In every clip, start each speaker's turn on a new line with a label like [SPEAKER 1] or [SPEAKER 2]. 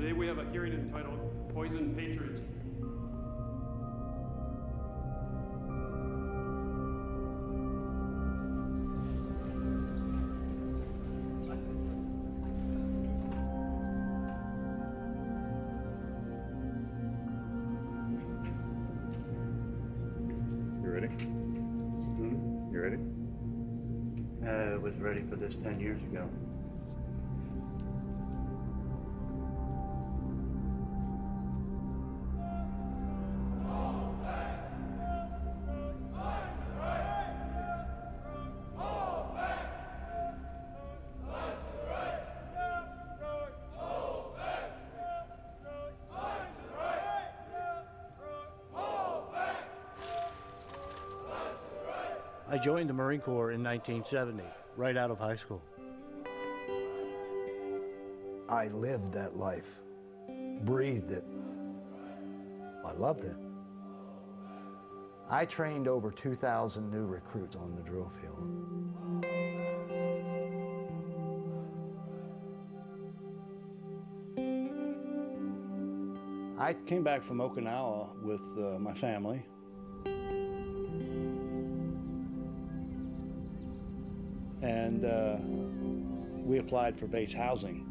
[SPEAKER 1] Today we have a hearing entitled Poison Patriots.
[SPEAKER 2] You ready? You ready?
[SPEAKER 3] I was ready for this 10 years ago. I joined the Marine Corps in 1970, right out of high school.
[SPEAKER 4] I lived that life, breathed it. I loved it. I trained over 2,000 new recruits on the drill field. I came back from Okinawa with my family. And we applied for base housing.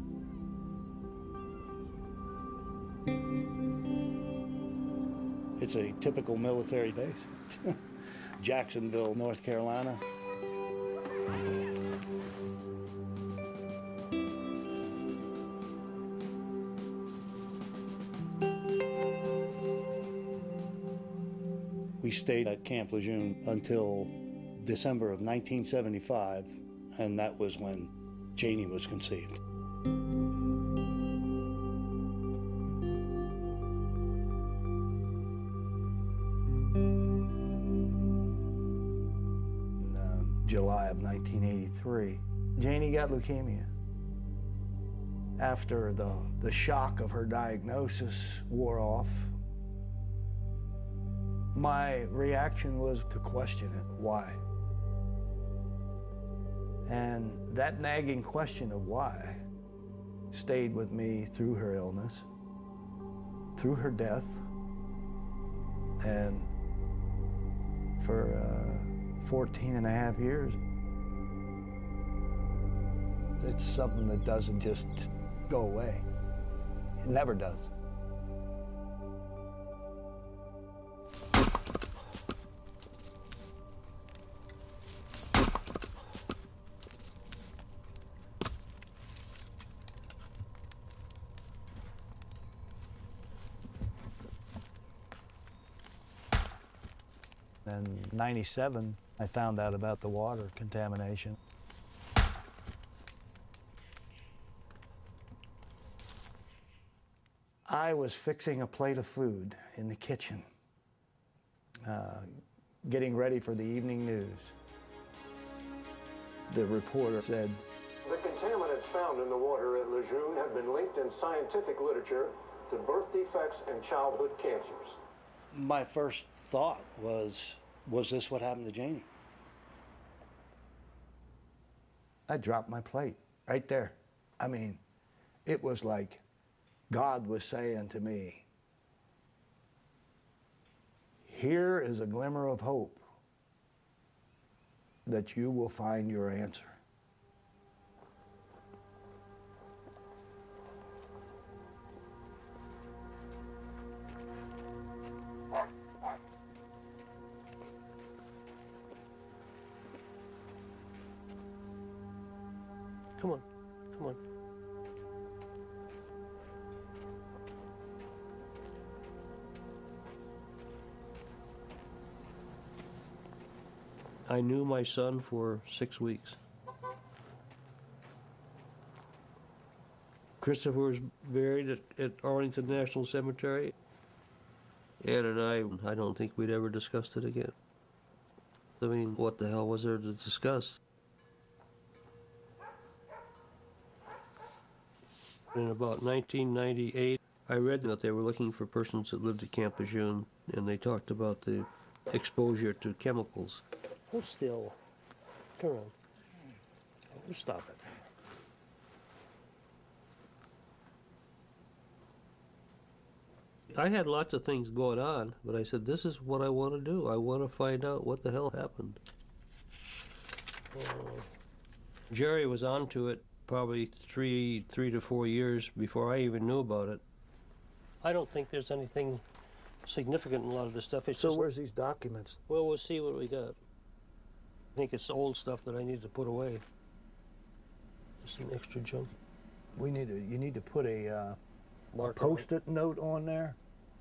[SPEAKER 4] It's a typical military base. Jacksonville, North Carolina. We stayed at Camp Lejeune until December of 1975, and that was when Janie was conceived. In July of 1983, Janie got leukemia. After the shock of her diagnosis wore off, my reaction was to question it. Why? And that nagging question of why stayed with me through her illness, through her death, and for 14 and a half years. It's something that doesn't just go away. It never does. In '97, I found out about the water contamination. I was fixing a plate of food in the kitchen, getting ready for the evening news. The reporter said,
[SPEAKER 5] "The contaminants found in the water at Lejeune have been linked in scientific literature to birth defects and childhood cancers."
[SPEAKER 4] My first thought was this what happened to Janie? I dropped my plate right there. I mean, it was like God was saying to me, here is a glimmer of hope that you will find your answer.
[SPEAKER 6] Come on, come on. I knew my son for 6 weeks. Christopher was buried at Arlington National Cemetery. Ann and I don't think we'd ever discussed it again. I mean, what the hell was there to discuss? In about 1998, I read that they were looking for persons that lived at Camp Lejeune, and they talked about the exposure to chemicals. Hold still. Come on. Stop it. I had lots of things going on, but I said, this is what I want to do. I want to find out what the hell happened. Jerry was onto it probably three to 4 years before I even knew about it. I don't think there's anything significant in a lot of this stuff. It's
[SPEAKER 4] So
[SPEAKER 6] just,
[SPEAKER 4] where's these documents?
[SPEAKER 6] well, we'll see what we got. I think it's old stuff that I need to put away. Some extra junk.
[SPEAKER 4] You need to put a
[SPEAKER 6] Marker on it.
[SPEAKER 4] Post-it note on there.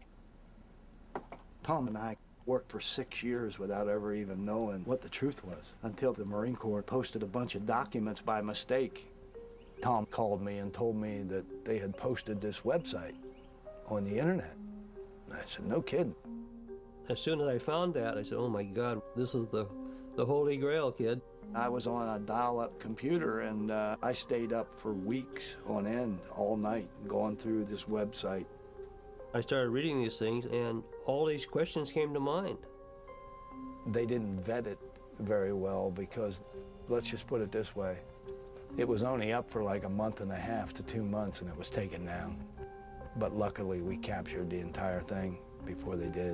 [SPEAKER 4] Tom and I worked for 6 years without ever even knowing what the truth was until the Marine Corps posted a bunch of documents by mistake. Tom called me and told me that they had posted this website on the internet. And I said, no kidding.
[SPEAKER 6] As soon as I found that, I said, oh my God, this is the Holy Grail, kid.
[SPEAKER 4] I was on a dial-up computer, and I stayed up for weeks on end, all night, going through this website.
[SPEAKER 6] I started reading these things, and all these questions came to mind.
[SPEAKER 4] They didn't vet it very well because, let's just put it this way, it was only up for like a month and a half to 2 months, and it was taken down. But luckily, we captured the entire thing before they did.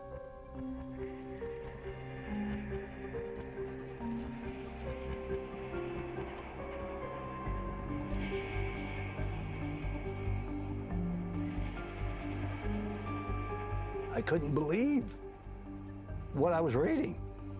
[SPEAKER 4] I couldn't believe what I was reading.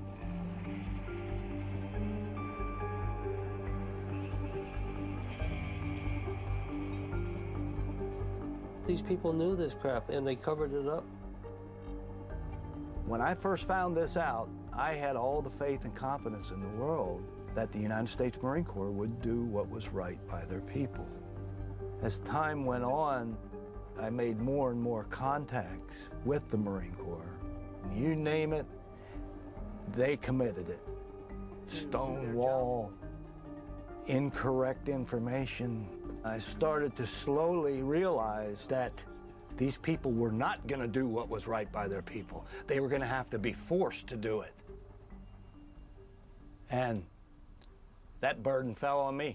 [SPEAKER 6] These people knew this crap, and they covered it up.
[SPEAKER 4] When I first found this out, I had all the faith and confidence in the world that the United States Marine Corps would do what was right by their people. As time went on, I made more and more contacts with the Marine Corps. You name it, they committed it. Stonewall, incorrect information. I started to slowly realize that these people were not going to do what was right by their people. They were going to have to be forced to do it. And that burden fell on me.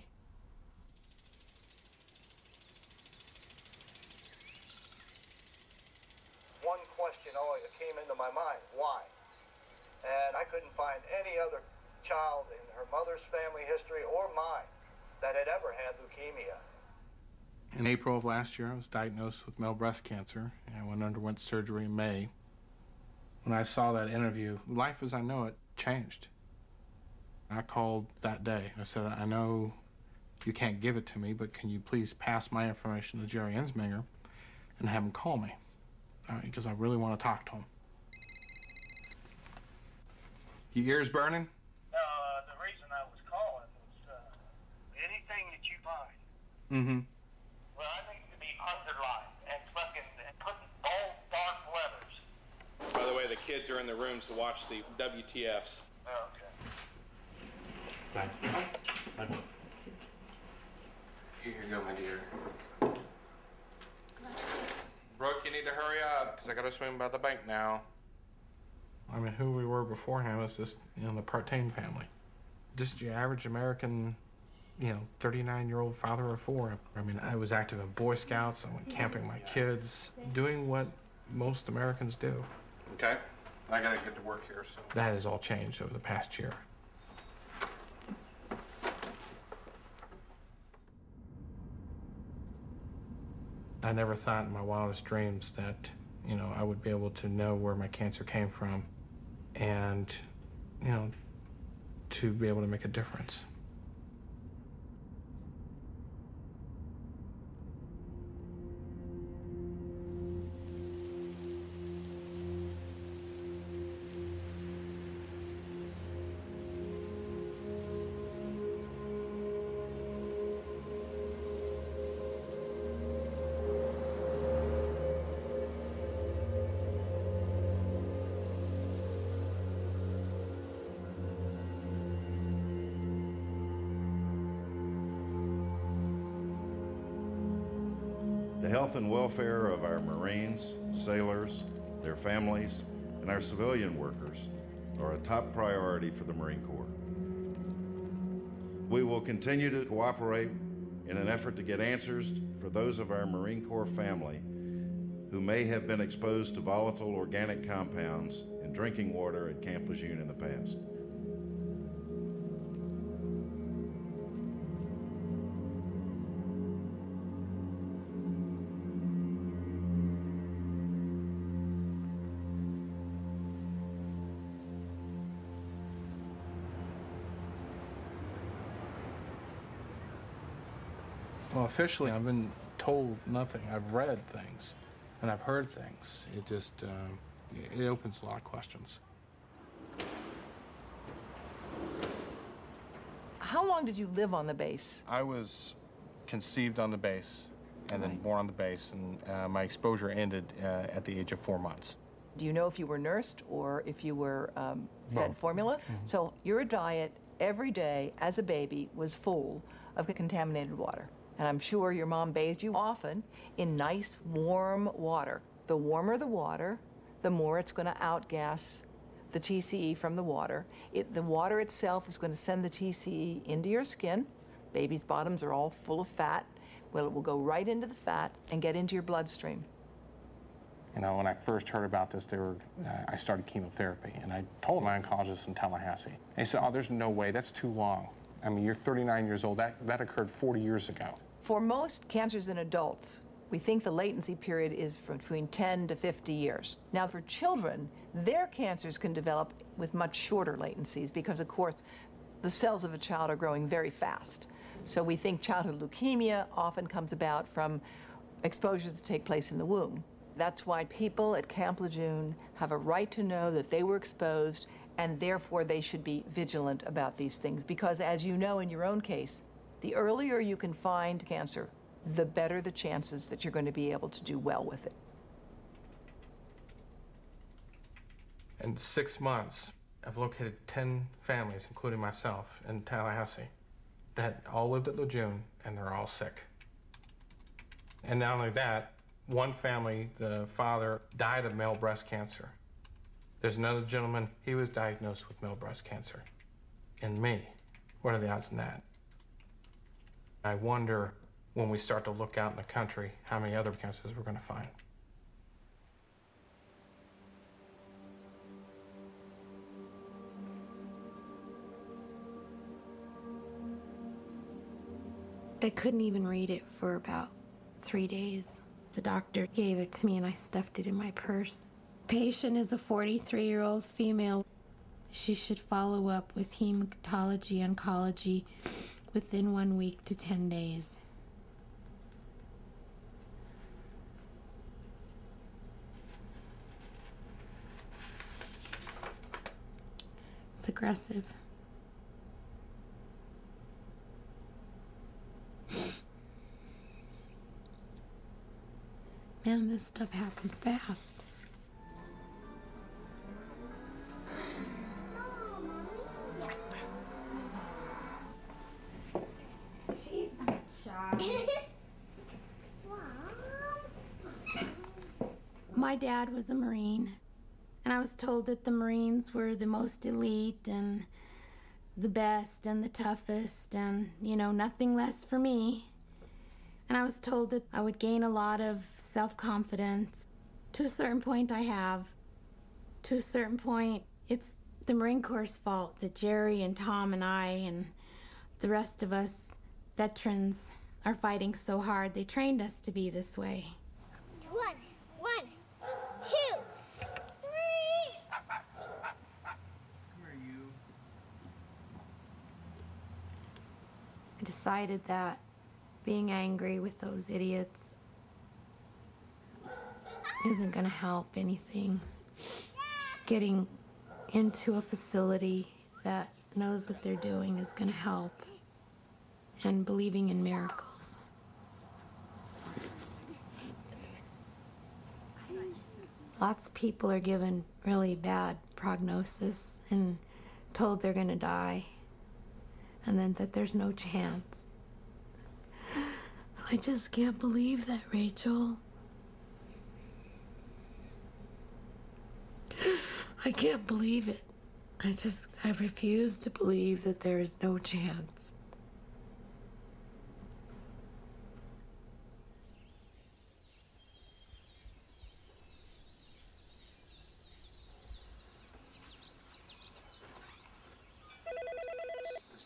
[SPEAKER 4] One question always came into my mind, why? And I couldn't find any other child in her mother's family history or mine that had ever had leukemia.
[SPEAKER 7] In April of last year, I was diagnosed with male breast cancer, and I underwent surgery in May. When I saw that interview, life as I know it changed. I called that day. I said, I know you can't give it to me, but can you please pass my information to Jerry Ensminger and have him call me? Because I really want to talk to him. Your ears burning?
[SPEAKER 8] The reason I was calling was anything that you find.
[SPEAKER 7] Mm-hmm.
[SPEAKER 8] Well, I need to be underlined and fucking put in bold, dark letters.
[SPEAKER 9] By the way, the kids are in the rooms to watch the WTFs.
[SPEAKER 8] Oh, okay.
[SPEAKER 7] Thank you. Here you go, my dear.
[SPEAKER 9] Brooke, you need to hurry up, because I got to swing by the bank now.
[SPEAKER 7] I mean, who we were beforehand was just, the Partain family. Just your average American, 39-year-old father of four. I mean, I was active in Boy Scouts. I went camping with my kids, doing what most Americans do.
[SPEAKER 9] Okay. I got to get to work here, so.
[SPEAKER 7] That has all changed over the past year. I never thought in my wildest dreams that, I would be able to know where my cancer came from and, to be able to make a difference.
[SPEAKER 10] The health and welfare of our Marines, sailors, their families, and our civilian workers are a top priority for the Marine Corps. We will continue to cooperate in an effort to get answers for those of our Marine Corps family who may have been exposed to volatile organic compounds in drinking water at Camp Lejeune in the past.
[SPEAKER 7] Well, officially, I've been told nothing. I've read things, and I've heard things. It just, it opens a lot of questions.
[SPEAKER 11] How long did you live on the base?
[SPEAKER 7] I was conceived on the base and then born on the base, and my exposure ended at the age of 4 months.
[SPEAKER 11] Do you know if you were nursed or if you were fed
[SPEAKER 7] Both.
[SPEAKER 11] formula? So your diet every day as a baby was full of contaminated water. And I'm sure your mom bathed you often in nice, warm water. The warmer the water, the more it's going to outgas the TCE from the water. The water itself is going to send the TCE into your skin. Babies' bottoms are all full of fat. Well, it will go right into the fat and get into your bloodstream.
[SPEAKER 7] You know, when I first heard about this, I started chemotherapy, and I told my oncologist in Tallahassee. And he said, oh, there's no way, that's too long. I mean, you're 39 years old, that occurred 40 years ago.
[SPEAKER 11] For most cancers in adults, we think the latency period is between 10 to 50 years. Now, for children, their cancers can develop with much shorter latencies because, of course, the cells of a child are growing very fast. So we think childhood leukemia often comes about from exposures that take place in the womb. That's why people at Camp Lejeune have a right to know that they were exposed, and therefore they should be vigilant about these things. Because as you know in your own case, the earlier you can find cancer, the better the chances that you're going to be able to do well with it.
[SPEAKER 7] In 6 months, I've located 10 families, including myself, in Tallahassee, that all lived at Lejeune, and they're all sick. And not only that, one family, the father died of male breast cancer. There's another gentleman, he was diagnosed with male breast cancer. And me, what are the odds in that? I wonder, when we start to look out in the country, how many other cancers we're going to find.
[SPEAKER 12] I couldn't even read it for about 3 days. The doctor gave it to me and I stuffed it in my purse. Patient is a 43-year-old female. She should follow up with hematology oncology within 1 week to 10 days. It's aggressive. Man, this stuff happens fast. She's not shy. My dad was a Marine, and I was told that the Marines were the most elite and the best and the toughest and, you know, nothing less for me. And I was told that I would gain a lot of self-confidence. To a certain point, I have. To a certain point, it's the Marine Corps' fault that Jerry and Tom and I and the rest of us veterans are fighting so hard. They trained us to be this way.
[SPEAKER 13] 1, 2, 3.
[SPEAKER 12] I decided that being angry with those idiots isn't going to help anything. Getting into a facility that knows what they're doing is going to help. And believing in miracles. Lots of people are given really bad prognosis and told they're going to die, and then that there's no chance. I just can't believe that, Rachel. I can't believe it. I refuse to believe that there is no chance.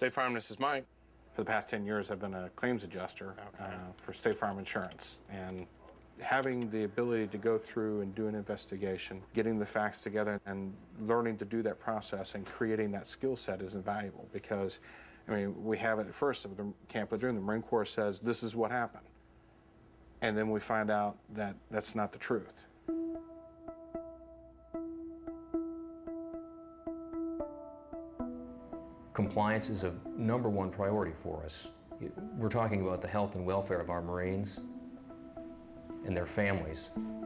[SPEAKER 7] State Farm, this is Mike. For the past 10 years, I've been a claims adjuster for State Farm Insurance. And having the ability to go through and do an investigation, getting the facts together and learning to do that process and creating that skill set is invaluable because, I mean, we have it at first at Camp Lejeune. The Marine Corps says, this is what happened. And then we find out that that's not the truth.
[SPEAKER 14] Compliance is a #1 priority for us. We're talking about the health and welfare of our Marines and their families.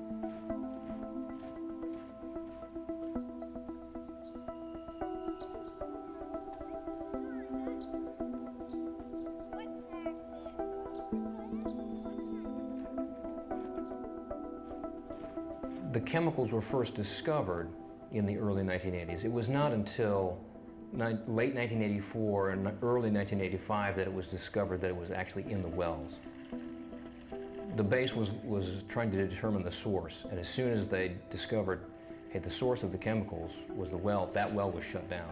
[SPEAKER 14] The chemicals were first discovered in the early 1980s. It was not until late 1984 and early 1985 that it was discovered that it was actually in the wells. The base was trying to determine the source, and as soon as they discovered, hey, the source of the chemicals was the well, that well was shut down.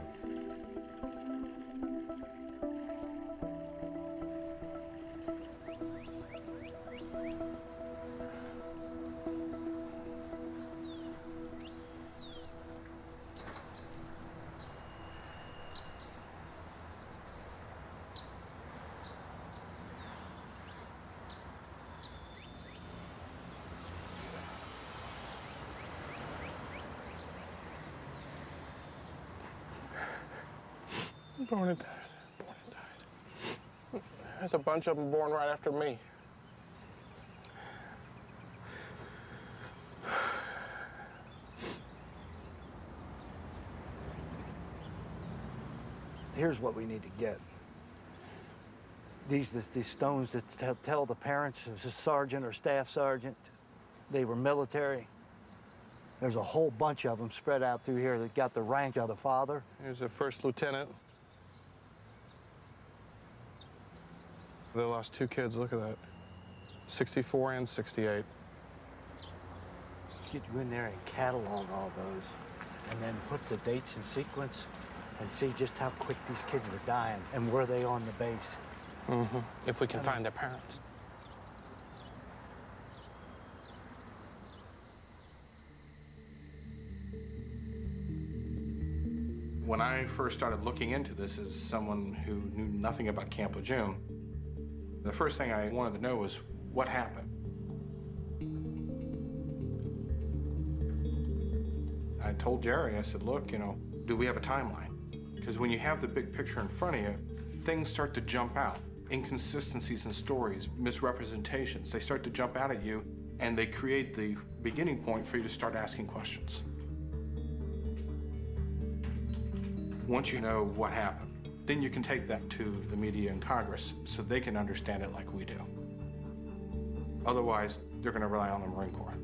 [SPEAKER 7] Born and died. There's a bunch of them born right after me.
[SPEAKER 3] Here's what we need to get. These stones that tell the parents, it's a sergeant or staff sergeant, they were military. There's a whole bunch of them spread out through here that got the rank of the father.
[SPEAKER 7] Here's a first lieutenant. They lost 2 kids, look at that. 64 and 68.
[SPEAKER 3] Get you in there and catalog all those, and then put the dates in sequence and see just how quick these kids were dying and were they on the base.
[SPEAKER 7] Mm-hmm. If we can find their parents. When I first started looking into this as someone who knew nothing about Camp Lejeune, the first thing I wanted to know was what happened. I told Jerry, I said, look, you know, do we have a timeline? Because when you have the big picture in front of you, things start to jump out. Inconsistencies in stories, misrepresentations, they start to jump out at you, and they create the beginning point for you to start asking questions. Once you know what happened, then you can take that to the media and Congress so they can understand it like we do. Otherwise, they're going to rely on the Marine Corps.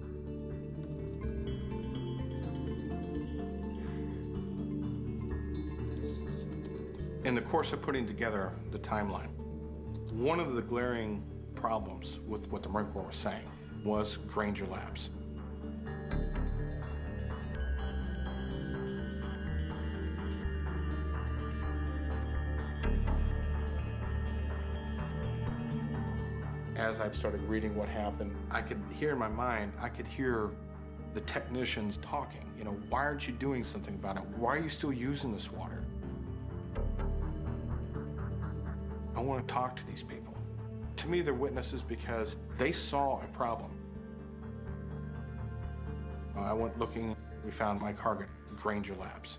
[SPEAKER 7] In the course of putting together the timeline, one of the glaring problems with what the Marine Corps was saying was Granger Labs. As I started reading what happened, I could hear in my mind, I could hear the technicians talking. You know, why aren't you doing something about it? Why are you still using this water? I want to talk to these people. To me, they're witnesses because they saw a problem. I went looking, we found Mike Hargett, Granger Labs.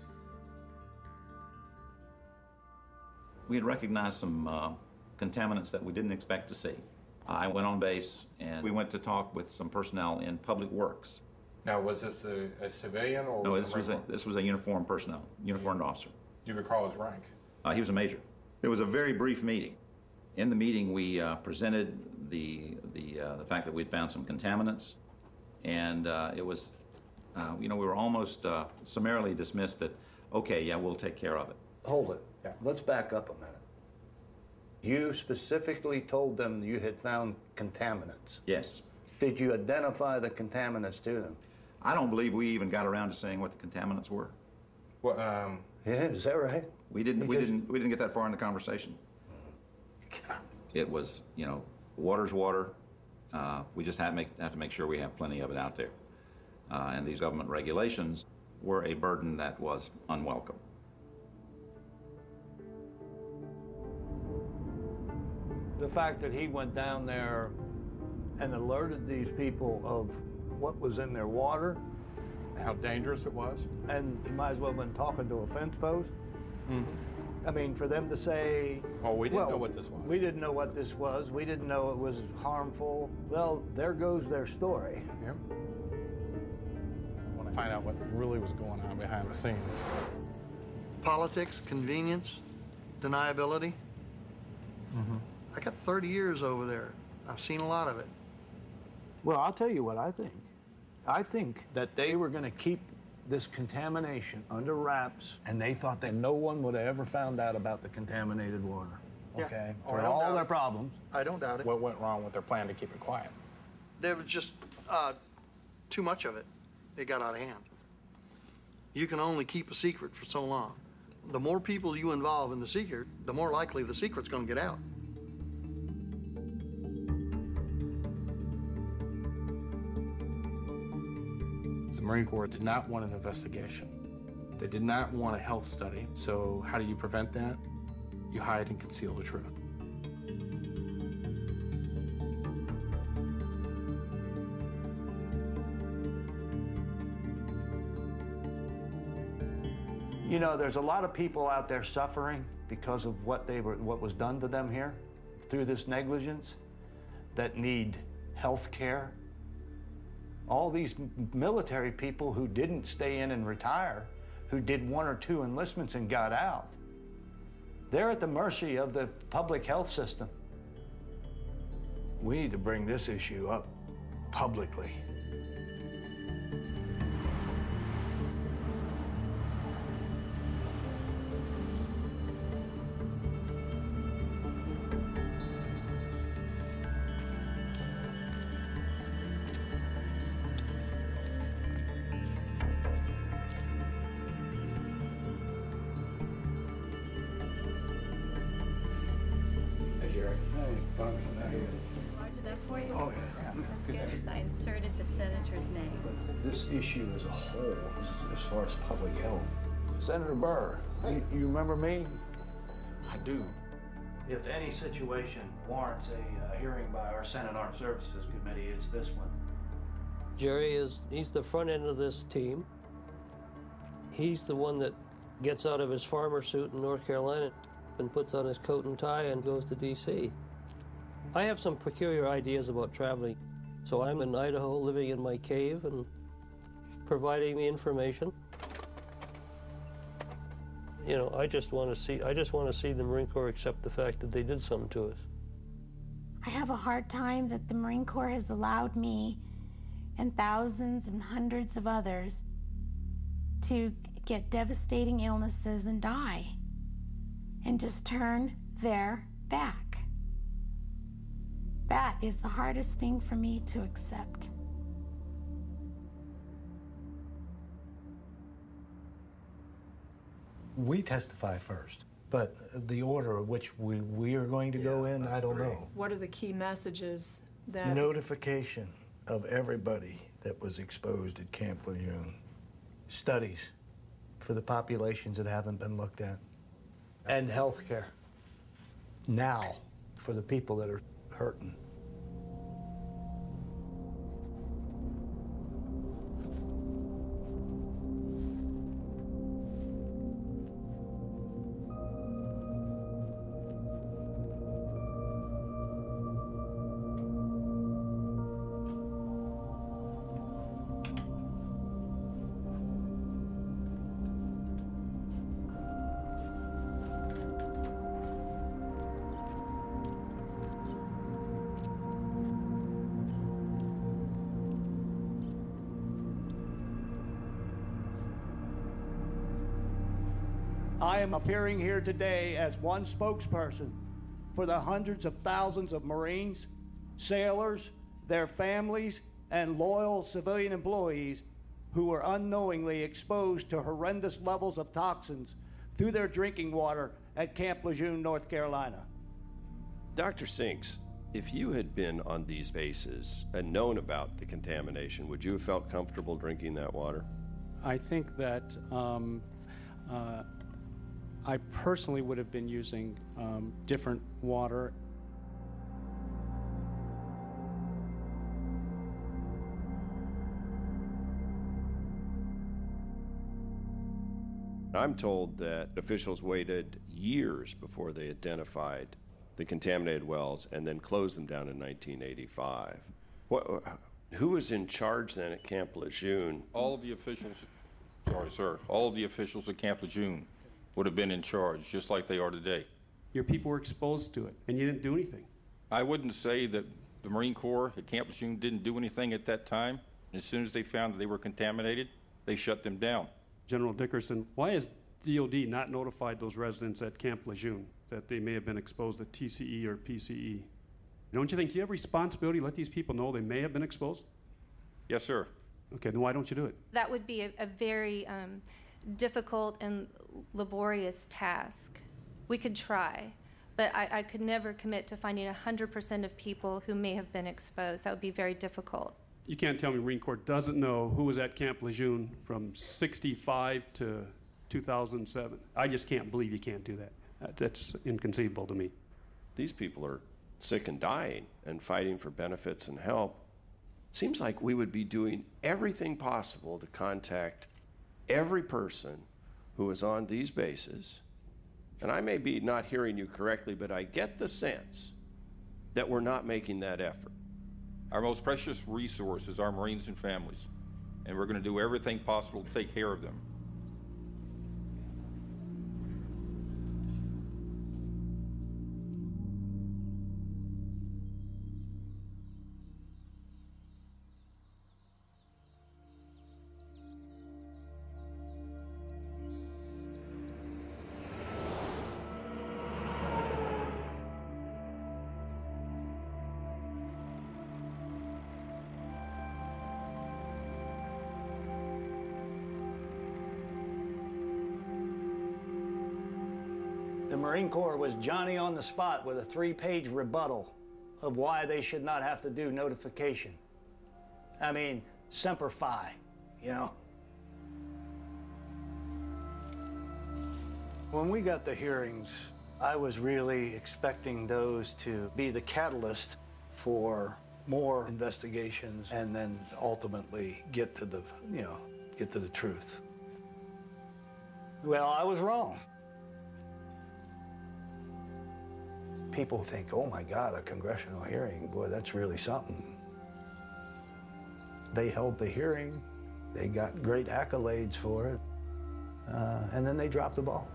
[SPEAKER 15] We had recognized some contaminants that we didn't expect to see. I went on base and we went to talk with some personnel in Public Works.
[SPEAKER 7] Now, was this a civilian or
[SPEAKER 15] no? This was a uniformed personnel, uniformed officer.
[SPEAKER 7] Do you recall his rank?
[SPEAKER 15] He was a major. It was a very brief meeting. In the meeting, we presented the fact that we'd found some contaminants, and it was, you know, we were almost summarily dismissed that, okay, yeah, we'll take care of it.
[SPEAKER 3] Hold it.
[SPEAKER 7] Yeah.
[SPEAKER 3] Let's back up a minute. You specifically told them you had found contaminants.
[SPEAKER 15] Yes.
[SPEAKER 3] Did you identify the contaminants to them?
[SPEAKER 15] I don't believe we even got around to saying what the contaminants were.
[SPEAKER 7] Well,
[SPEAKER 3] yeah, is that right?
[SPEAKER 15] We didn't get that far in the conversation. It was, you know, water's water. We just have to make sure we have plenty of it out there. And these government regulations were a burden that was unwelcome.
[SPEAKER 4] The fact that he went down there and alerted these people of what was in their water.
[SPEAKER 7] How dangerous it was.
[SPEAKER 4] And he might as well have been talking to a fence post. I mean, for them to say...
[SPEAKER 7] Well, we didn't know what this was.
[SPEAKER 4] We didn't know what this was. We didn't know it was harmful. Well, there goes their story.
[SPEAKER 7] Yep. I want to find out what really was going on behind the scenes.
[SPEAKER 3] Politics, convenience, deniability. I got 30 years over there. I've seen a lot of it. Well, I'll tell you what I think. I think that they were going to keep this contamination under wraps, and they thought that no one would have ever found out about the contaminated water. Okay? For all their problems. I don't doubt it.
[SPEAKER 7] What went wrong with their plan to keep it quiet?
[SPEAKER 3] There was just too much of it. It got out of hand. You can only keep a secret for so long. The more people you involve in the secret, the more likely the secret's going to get out.
[SPEAKER 7] The Marine Corps did not want an investigation. They did not want a health study. So how do you prevent that? You hide and conceal the truth.
[SPEAKER 3] You know, there's a lot of people out there suffering because of what was done to them here through this negligence that need health care. All these military people who didn't stay in and retire, who did 1 or 2 enlistments and got out, they're at the mercy of the public health system. We need to bring this issue up publicly. This issue as a whole, as far as public health. Senator Burr, you remember me? I do. If any situation warrants a hearing by our Senate Armed Services Committee, it's this one.
[SPEAKER 6] Jerry he's the front end of this team. He's the one that gets out of his farmer suit in North Carolina and puts on his coat and tie and goes to D.C. I have some peculiar ideas about traveling. So I'm in Idaho living in my cave and providing the information. You know, I just want to see the Marine Corps accept the fact that they did something to us.
[SPEAKER 12] I have a hard time that the Marine Corps has allowed me and thousands and hundreds of others to get devastating illnesses and die and just turn their back. That is the hardest thing for me to accept.
[SPEAKER 3] We testify first, but the order of which we are going to go in, I don't know.
[SPEAKER 16] What are the key messages that...
[SPEAKER 3] Notification of everybody that was exposed at Camp Lejeune. Studies for the populations that haven't been looked at. And health care. Now, for the people that are hurting. I am appearing here today as one spokesperson for the hundreds of thousands of Marines, sailors, their families, and loyal civilian employees who were unknowingly exposed to horrendous levels of toxins
[SPEAKER 17] through their drinking water at Camp Lejeune, North Carolina.
[SPEAKER 18] Dr. Sinks, if you had been on these bases and known about the contamination, would you have felt comfortable drinking that water?
[SPEAKER 1] I think that I personally would have been using different water.
[SPEAKER 18] I'm told that officials waited years before they identified the contaminated wells and then closed them down in 1985. Who was in charge then at Camp Lejeune?
[SPEAKER 19] All of the officials, sorry, sir, all of the officials at Camp Lejeune would have been in charge, just like they are today.
[SPEAKER 1] Your people were exposed to it, and you didn't do anything.
[SPEAKER 19] I wouldn't say that the Marine Corps at Camp Lejeune didn't do anything at that time. As soon as they found that they were contaminated, they shut them down.
[SPEAKER 1] General Dickerson, why has DOD not notified those residents at Camp Lejeune that they may have been exposed to TCE or PCE? Don't you think you have responsibility to let these people know they may have been exposed?
[SPEAKER 19] Yes, sir.
[SPEAKER 1] Okay, then why don't you do it?
[SPEAKER 20] That would be a very difficult and laborious task. We could try, but I could never commit to finding 100% of people who may have been exposed. That would be very difficult.
[SPEAKER 1] You can't tell me Marine Corps doesn't know who was at Camp Lejeune from 65 to 2007. I just can't believe you can't do that. That's inconceivable to me.
[SPEAKER 18] These people are sick and dying and fighting for benefits and help. Seems like we would be doing everything possible to contact every person who is on these bases. And I may be not hearing you correctly, but I get the sense that we're not making that effort.
[SPEAKER 19] Our most precious resource is our Marines and families, and we're going to do everything possible to take care of them.
[SPEAKER 17] The Marine Corps was Johnny on the spot with a 3-page rebuttal of why they should not have to do notification. I mean, Semper Fi, you know?
[SPEAKER 3] When we got the hearings, I was really expecting those to be the catalyst for more investigations and then ultimately get to the, get to the truth. Well, I was wrong.
[SPEAKER 4] People think, oh my God, a congressional hearing, boy, that's really something. They held the hearing, they got great accolades for it, and then they dropped the ball.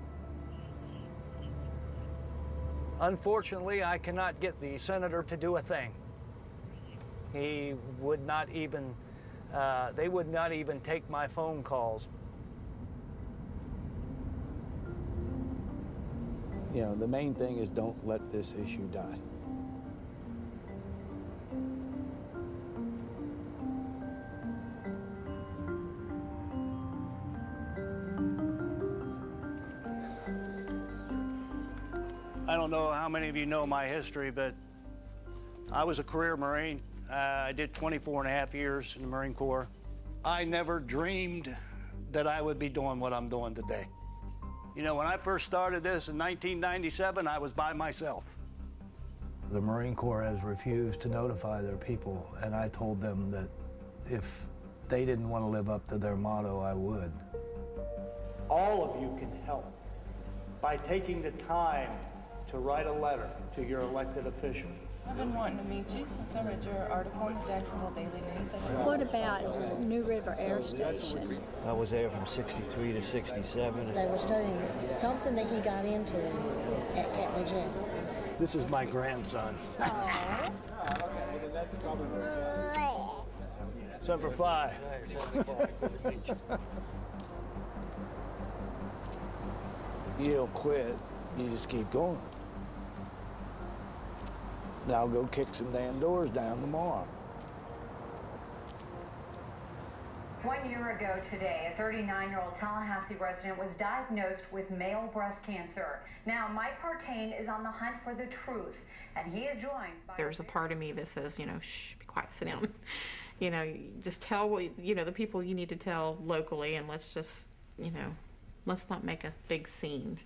[SPEAKER 17] Unfortunately, I cannot get the senator to do a thing. He would not even, they would not even take my phone calls.
[SPEAKER 4] You know, the main thing is don't let this issue die.
[SPEAKER 17] I don't know how many of you know my history, but I was a career Marine. I did 24.5 years in the Marine Corps. I never dreamed that I would be doing what I'm doing today. You know, when I first started this in 1997, I was by myself.
[SPEAKER 4] The Marine Corps has refused to notify their people, and I told them that if they didn't want to live up to their motto, I would.
[SPEAKER 17] All of you can help by taking the time to write a letter to your elected official.
[SPEAKER 21] I've been wanting to meet you since I read your article in the Jacksonville Daily News.
[SPEAKER 22] What about New River Air Station?
[SPEAKER 23] I was there from 63 to 67.
[SPEAKER 22] They were studying something that he got into at Camp Lejeune.
[SPEAKER 4] This is my grandson.
[SPEAKER 17] Semper Fi.
[SPEAKER 4] You don't quit, you just keep going. Now I'll go kick some damn doors down tomorrow.
[SPEAKER 2] 1 year ago today, a 39-year-old Tallahassee resident was diagnosed with male breast cancer. Now, Mike Partain is on the hunt for the truth, and he is joined by...
[SPEAKER 5] There's a part of me that says, you know, shh, be quiet, sit down. You know, just tell what, you know, the people you need to tell locally, and let's just, you know, let's not make a big scene.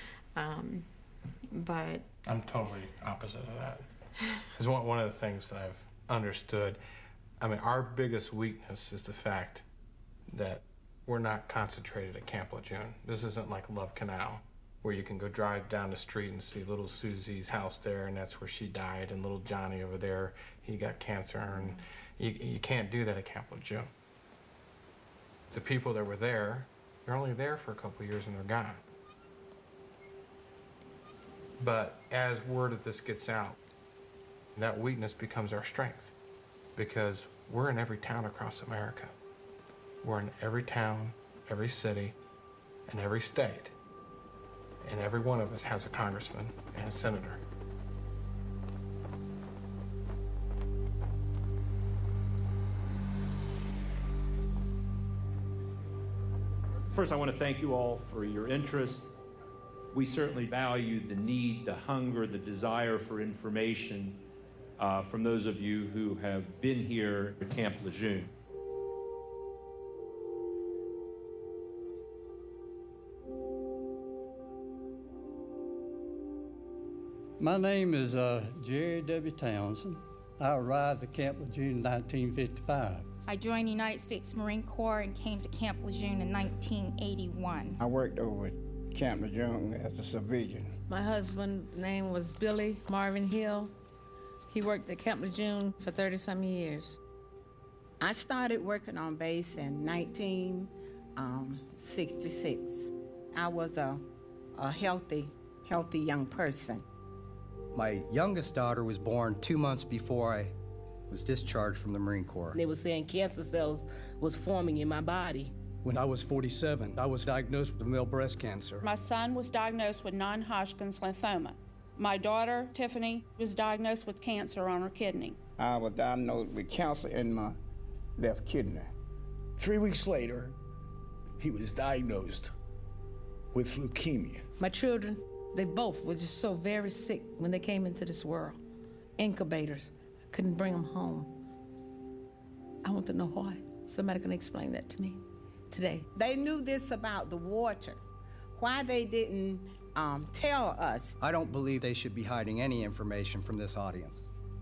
[SPEAKER 5] But
[SPEAKER 7] I'm totally opposite of that. It's one of the things that I've understood. I mean, our biggest weakness is the fact that we're not concentrated at Camp Lejeune. This isn't like Love Canal, where you can go drive down the street and see little Susie's house there, and that's where she died, and little Johnny over there, he got cancer, and you can't do that at Camp Lejeune. The people that were there, they're only there for a couple of years and they're gone. But as word of this gets out, that weakness becomes our strength, because we're in every town across America. We're in every town, every city, and every state. And every one of us has a congressman and a senator.
[SPEAKER 8] First, I want to thank you all for your interest. We certainly value the need, the hunger, the desire for information from those of you who have been here at Camp Lejeune.
[SPEAKER 24] My name is Jerry W. Townsend. I arrived at Camp Lejeune in 1955.
[SPEAKER 25] I joined the United States Marine Corps and came to Camp Lejeune in 1981.
[SPEAKER 26] I worked over at Camp Lejeune as a civilian.
[SPEAKER 22] My husband's name was Billy Marvin Hill. He worked at Camp Lejeune for 30-some years.
[SPEAKER 27] I started working on base in 1966. I was a healthy young person.
[SPEAKER 28] My youngest daughter was born 2 months before I was discharged from the Marine Corps.
[SPEAKER 29] They were saying cancer cells was forming in my body.
[SPEAKER 24] When I was 47, I was diagnosed with male breast cancer.
[SPEAKER 30] My son was diagnosed with non-Hodgkin's lymphoma. My daughter, Tiffany, was diagnosed with cancer on her kidney.
[SPEAKER 26] I was diagnosed with cancer in my left kidney.
[SPEAKER 31] 3 weeks later, he was diagnosed with leukemia.
[SPEAKER 22] My children, they both were just so very sick when they came into this world. Incubators, couldn't bring them home. I want to know why. Somebody can explain that to me today.
[SPEAKER 27] They knew this about the water. Why they didn't tell us?
[SPEAKER 28] I don't believe they should be hiding any information from this audience.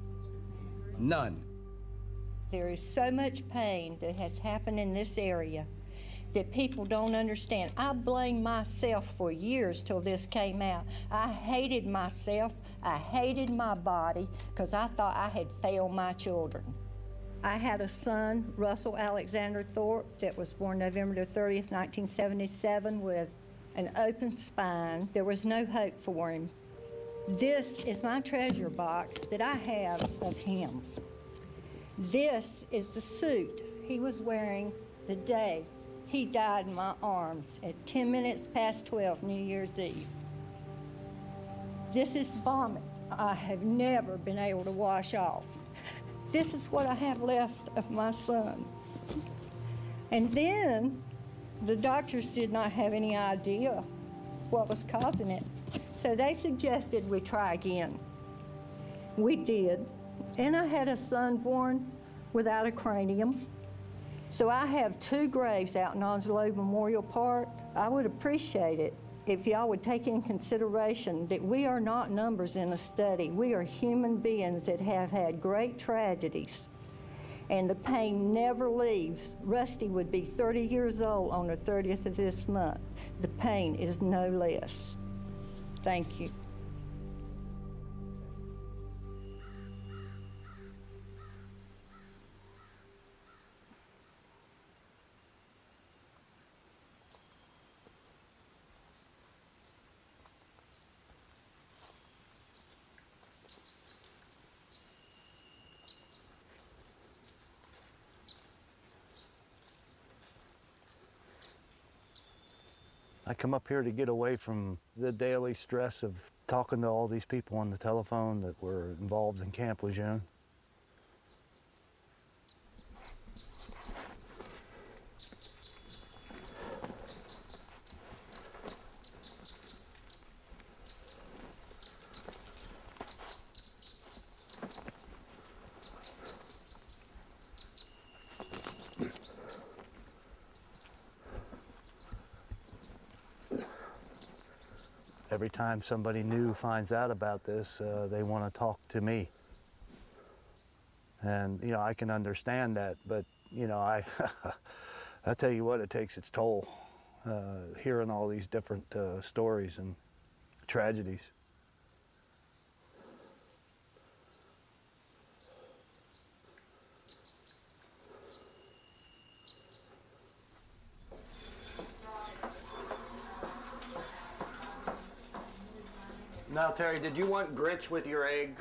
[SPEAKER 28] None.
[SPEAKER 32] There is so much pain that has happened in this area that people don't understand. I blamed myself for years till this came out. I hated myself, I hated my body, because I thought I had failed my children. I had a son, Russell Alexander Thorpe, that was born November the 30th, 1977, with an open spine. There was no hope for him. This is my treasure box that I have of him. This is the suit he was wearing the day he died in my arms at 10 minutes past 12, New Year's Eve. This is vomit I have never been able to wash off. This is what I have left of my son. And then the doctors did not have any idea what was causing it. So they suggested we try again. We did. And I had a son born without a cranium. So I have 2 graves out in Onslow Memorial Park. I would appreciate it if y'all would take in consideration that we are not numbers in a study. We are human beings that have had great tragedies, and the pain never leaves. Rusty would be 30 years old on the 30th of this month. The pain is no less. Thank you.
[SPEAKER 3] I come up here to get away from the daily stress of talking to all these people on the telephone that were involved in Camp Lejeune. every time somebody new finds out about this, they want to talk to me. And, you know, I can understand that, but, you know, I tell you what, it takes its toll, hearing all these different stories and tragedies. Now, Terry, did you want grits with your eggs?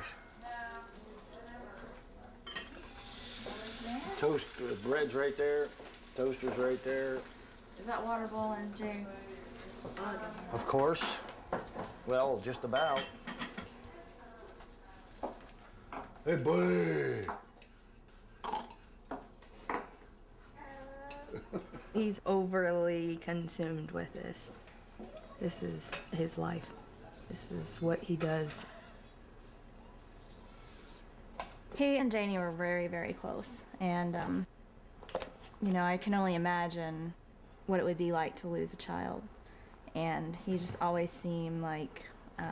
[SPEAKER 3] No. Toast, bread's right there. Toaster's right there.
[SPEAKER 1] Is that water boiling, Jay? There's a bug in here.
[SPEAKER 3] Of course. Well, just about. Hey, buddy.
[SPEAKER 6] He's overly consumed with this. This is his life. This is what he does.
[SPEAKER 25] He and Janie were very, very close. And, you know, I can only imagine what it would be like to lose a child. And he just always seemed like,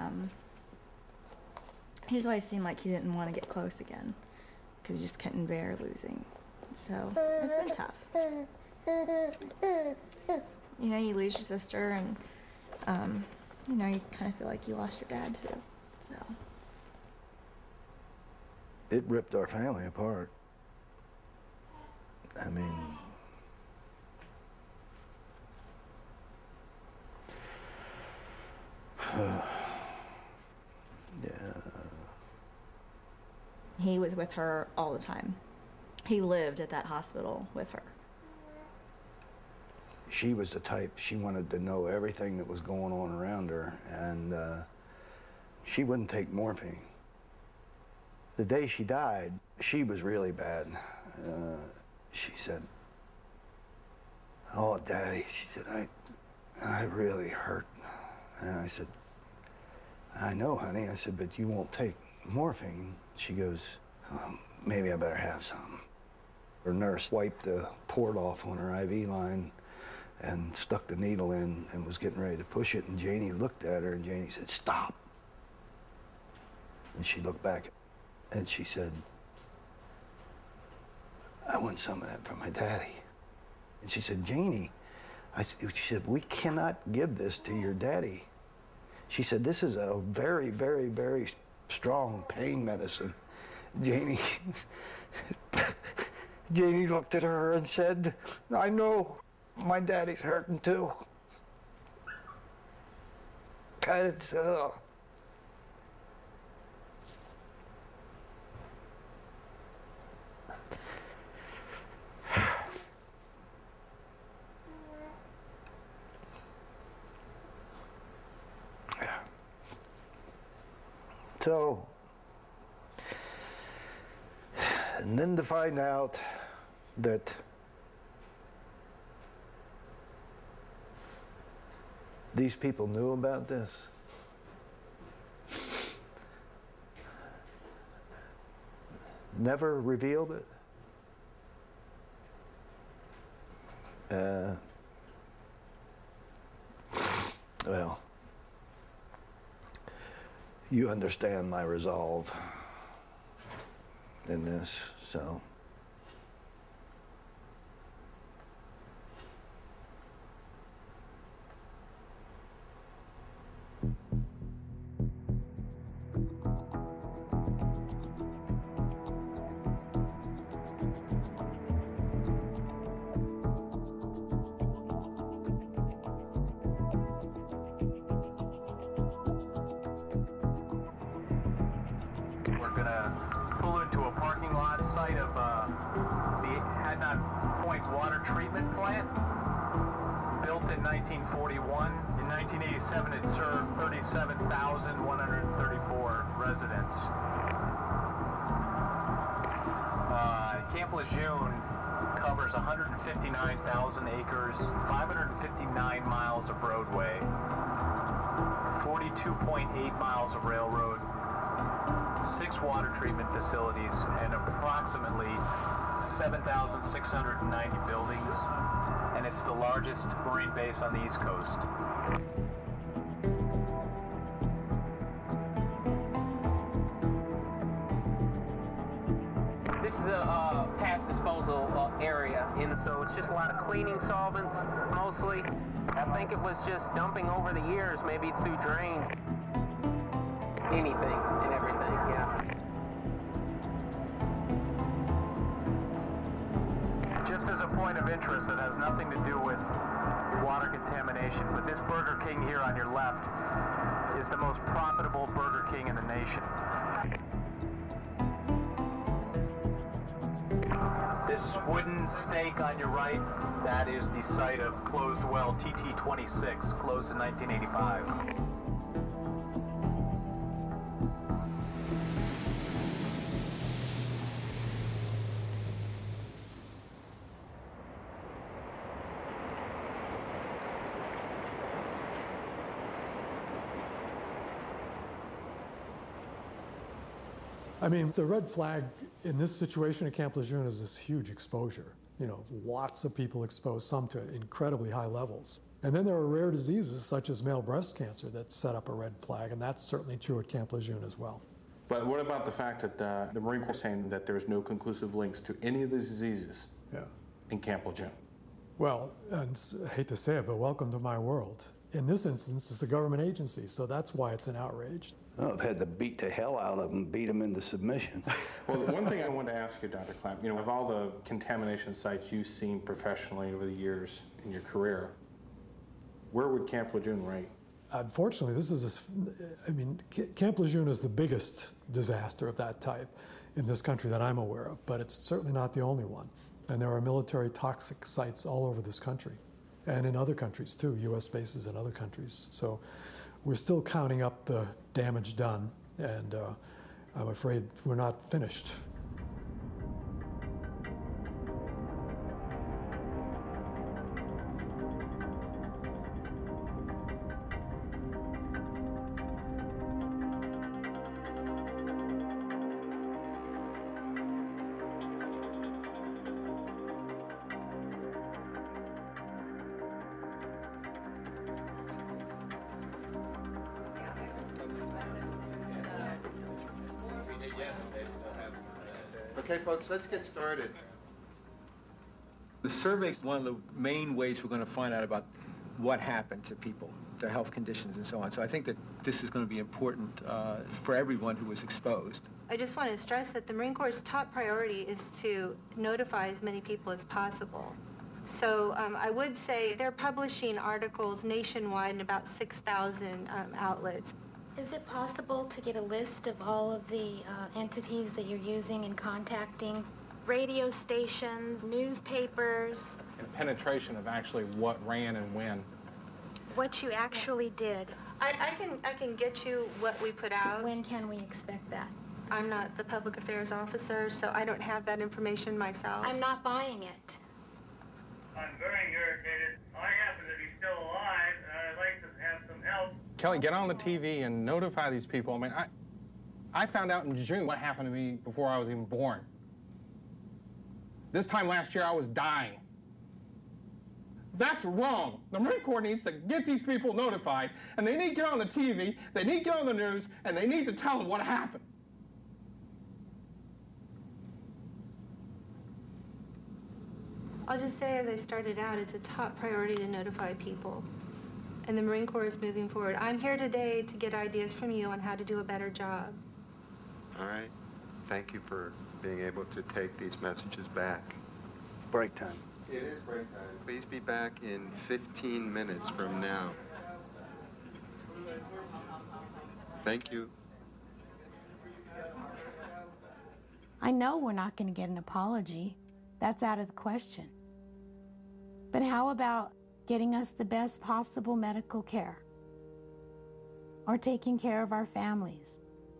[SPEAKER 25] he didn't want to get close again because he just couldn't bear losing. So it's been tough. You know, you lose your sister and, you know, you kind of feel like you lost your dad too, so.
[SPEAKER 3] It ripped our family apart. I mean, yeah.
[SPEAKER 25] He was with her all the time. He lived at that hospital with her.
[SPEAKER 4] She was the type, she wanted to know everything that was going on around her, and she wouldn't take morphine. The day she died, she was really bad. She said, "Oh, Daddy," she said, I really hurt. And I said, "I know, honey." I said, "But you won't take morphine." She goes, "Maybe I better have some." Her nurse wiped the port off on her IV line and stuck the needle in and was getting ready to push it, and Janie looked at her and Janie said, "Stop." And she looked back and she said, "I want some of that for my daddy." And she said, "Janie," she said, "we cannot give this to your daddy." She said, "This is a very, very, very strong pain medicine." Janie looked at her and said, "I know. My daddy's hurting too." So, and then to find out that these people knew about this. Never revealed it. Well, you understand my resolve in this, so.
[SPEAKER 9] Site of the Hadnot Point water treatment plant, built in 1941. In 1987, it served 37,134 residents. Camp Lejeune covers 159,000 acres, 559 miles of roadway, 42.8 miles of railroad, 6 water treatment facilities, and approximately 7,690 buildings, and it's the largest Marine base on the East Coast.
[SPEAKER 10] And so it's just a lot of cleaning solvents, mostly. I think it was just dumping over the years, maybe it's through drains. Anything and everything, yeah.
[SPEAKER 9] Just as a point of interest that has nothing to do with water contamination, but this Burger King here on your left is the most profitable Burger King in the nation. This wooden stake on your right, that is the site of closed well TT26, closed in 1985.
[SPEAKER 11] I mean, the red flag in this situation at Camp Lejeune is this huge exposure. You know, lots of people exposed, some to incredibly high levels. And then there are rare diseases such as male breast cancer that set up a red flag, and that's certainly true at Camp Lejeune as well.
[SPEAKER 7] But what about the fact that the Marine Corps is saying that there's no conclusive links to any of these diseases in Camp Lejeune?
[SPEAKER 11] Well, and I hate to say it, but welcome to my world. In this instance, it's a government agency, so that's why it's an outrage.
[SPEAKER 17] Well, I've had to beat the hell out of them, beat them into submission.
[SPEAKER 7] Well, the one thing I wanted to ask you, Dr. Clapp, you know, of all the contamination sites you've seen professionally over the years in your career, where would Camp Lejeune rank?
[SPEAKER 11] Unfortunately, Camp Lejeune is the biggest disaster of that type in this country that I'm aware of, but it's certainly not the only one. And there are military toxic sites all over this country, and in other countries too, U.S. bases in other countries. So we're still counting up the damage done, and I'm afraid we're not finished.
[SPEAKER 12] Okay, folks, let's get started.
[SPEAKER 13] The survey is one of the main ways we're going to find out about what happened to people, their health conditions and so on. So I think that this is going to be important for everyone who was exposed.
[SPEAKER 14] I just want to stress that the Marine Corps' top priority is to notify as many people as possible. So I would say they're publishing articles nationwide in about 6,000 outlets.
[SPEAKER 15] Is it possible to get a list of all of the entities that you're using and contacting? Radio stations, newspapers?
[SPEAKER 7] And penetration of actually what ran and when.
[SPEAKER 15] What you actually did.
[SPEAKER 14] I can get you what we put out.
[SPEAKER 15] When can we expect that?
[SPEAKER 14] I'm not the public affairs officer, so I don't have that information myself.
[SPEAKER 15] I'm not buying it.
[SPEAKER 16] I'm very irritated. I happen to be still alive, and I'd like to have some help.
[SPEAKER 7] Kelly, get on the TV and notify these people. I mean, I found out in June what happened to me before I was even born. This time last year, I was dying. That's wrong. The Marine Corps needs to get these people notified, and they need to get on the TV, they need to get on the news, and they need to tell them what happened.
[SPEAKER 14] I'll just say, as I started out, it's a top priority to notify people. And the Marine Corps is moving forward. I'm here today to get ideas from you on how to do a better job.
[SPEAKER 12] All right. Thank you for being able to take these messages back.
[SPEAKER 17] Break time.
[SPEAKER 12] It is break time. Please be back in 15 minutes from now. Thank you.
[SPEAKER 15] I know we're not going to get an apology. That's out of the question. But how about getting us the best possible medical care? Or taking care of our families?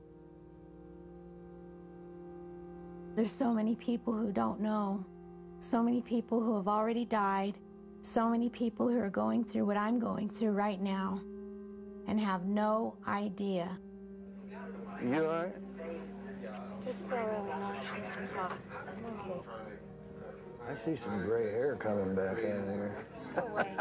[SPEAKER 15] There's so many people who don't know. So many people who have already died. So many people who are going through what I'm going through right now and have no idea.
[SPEAKER 17] You all right?
[SPEAKER 15] Just feel really nauseous and hot. Okay.
[SPEAKER 4] I see some gray hair coming back in there.
[SPEAKER 15] Go away.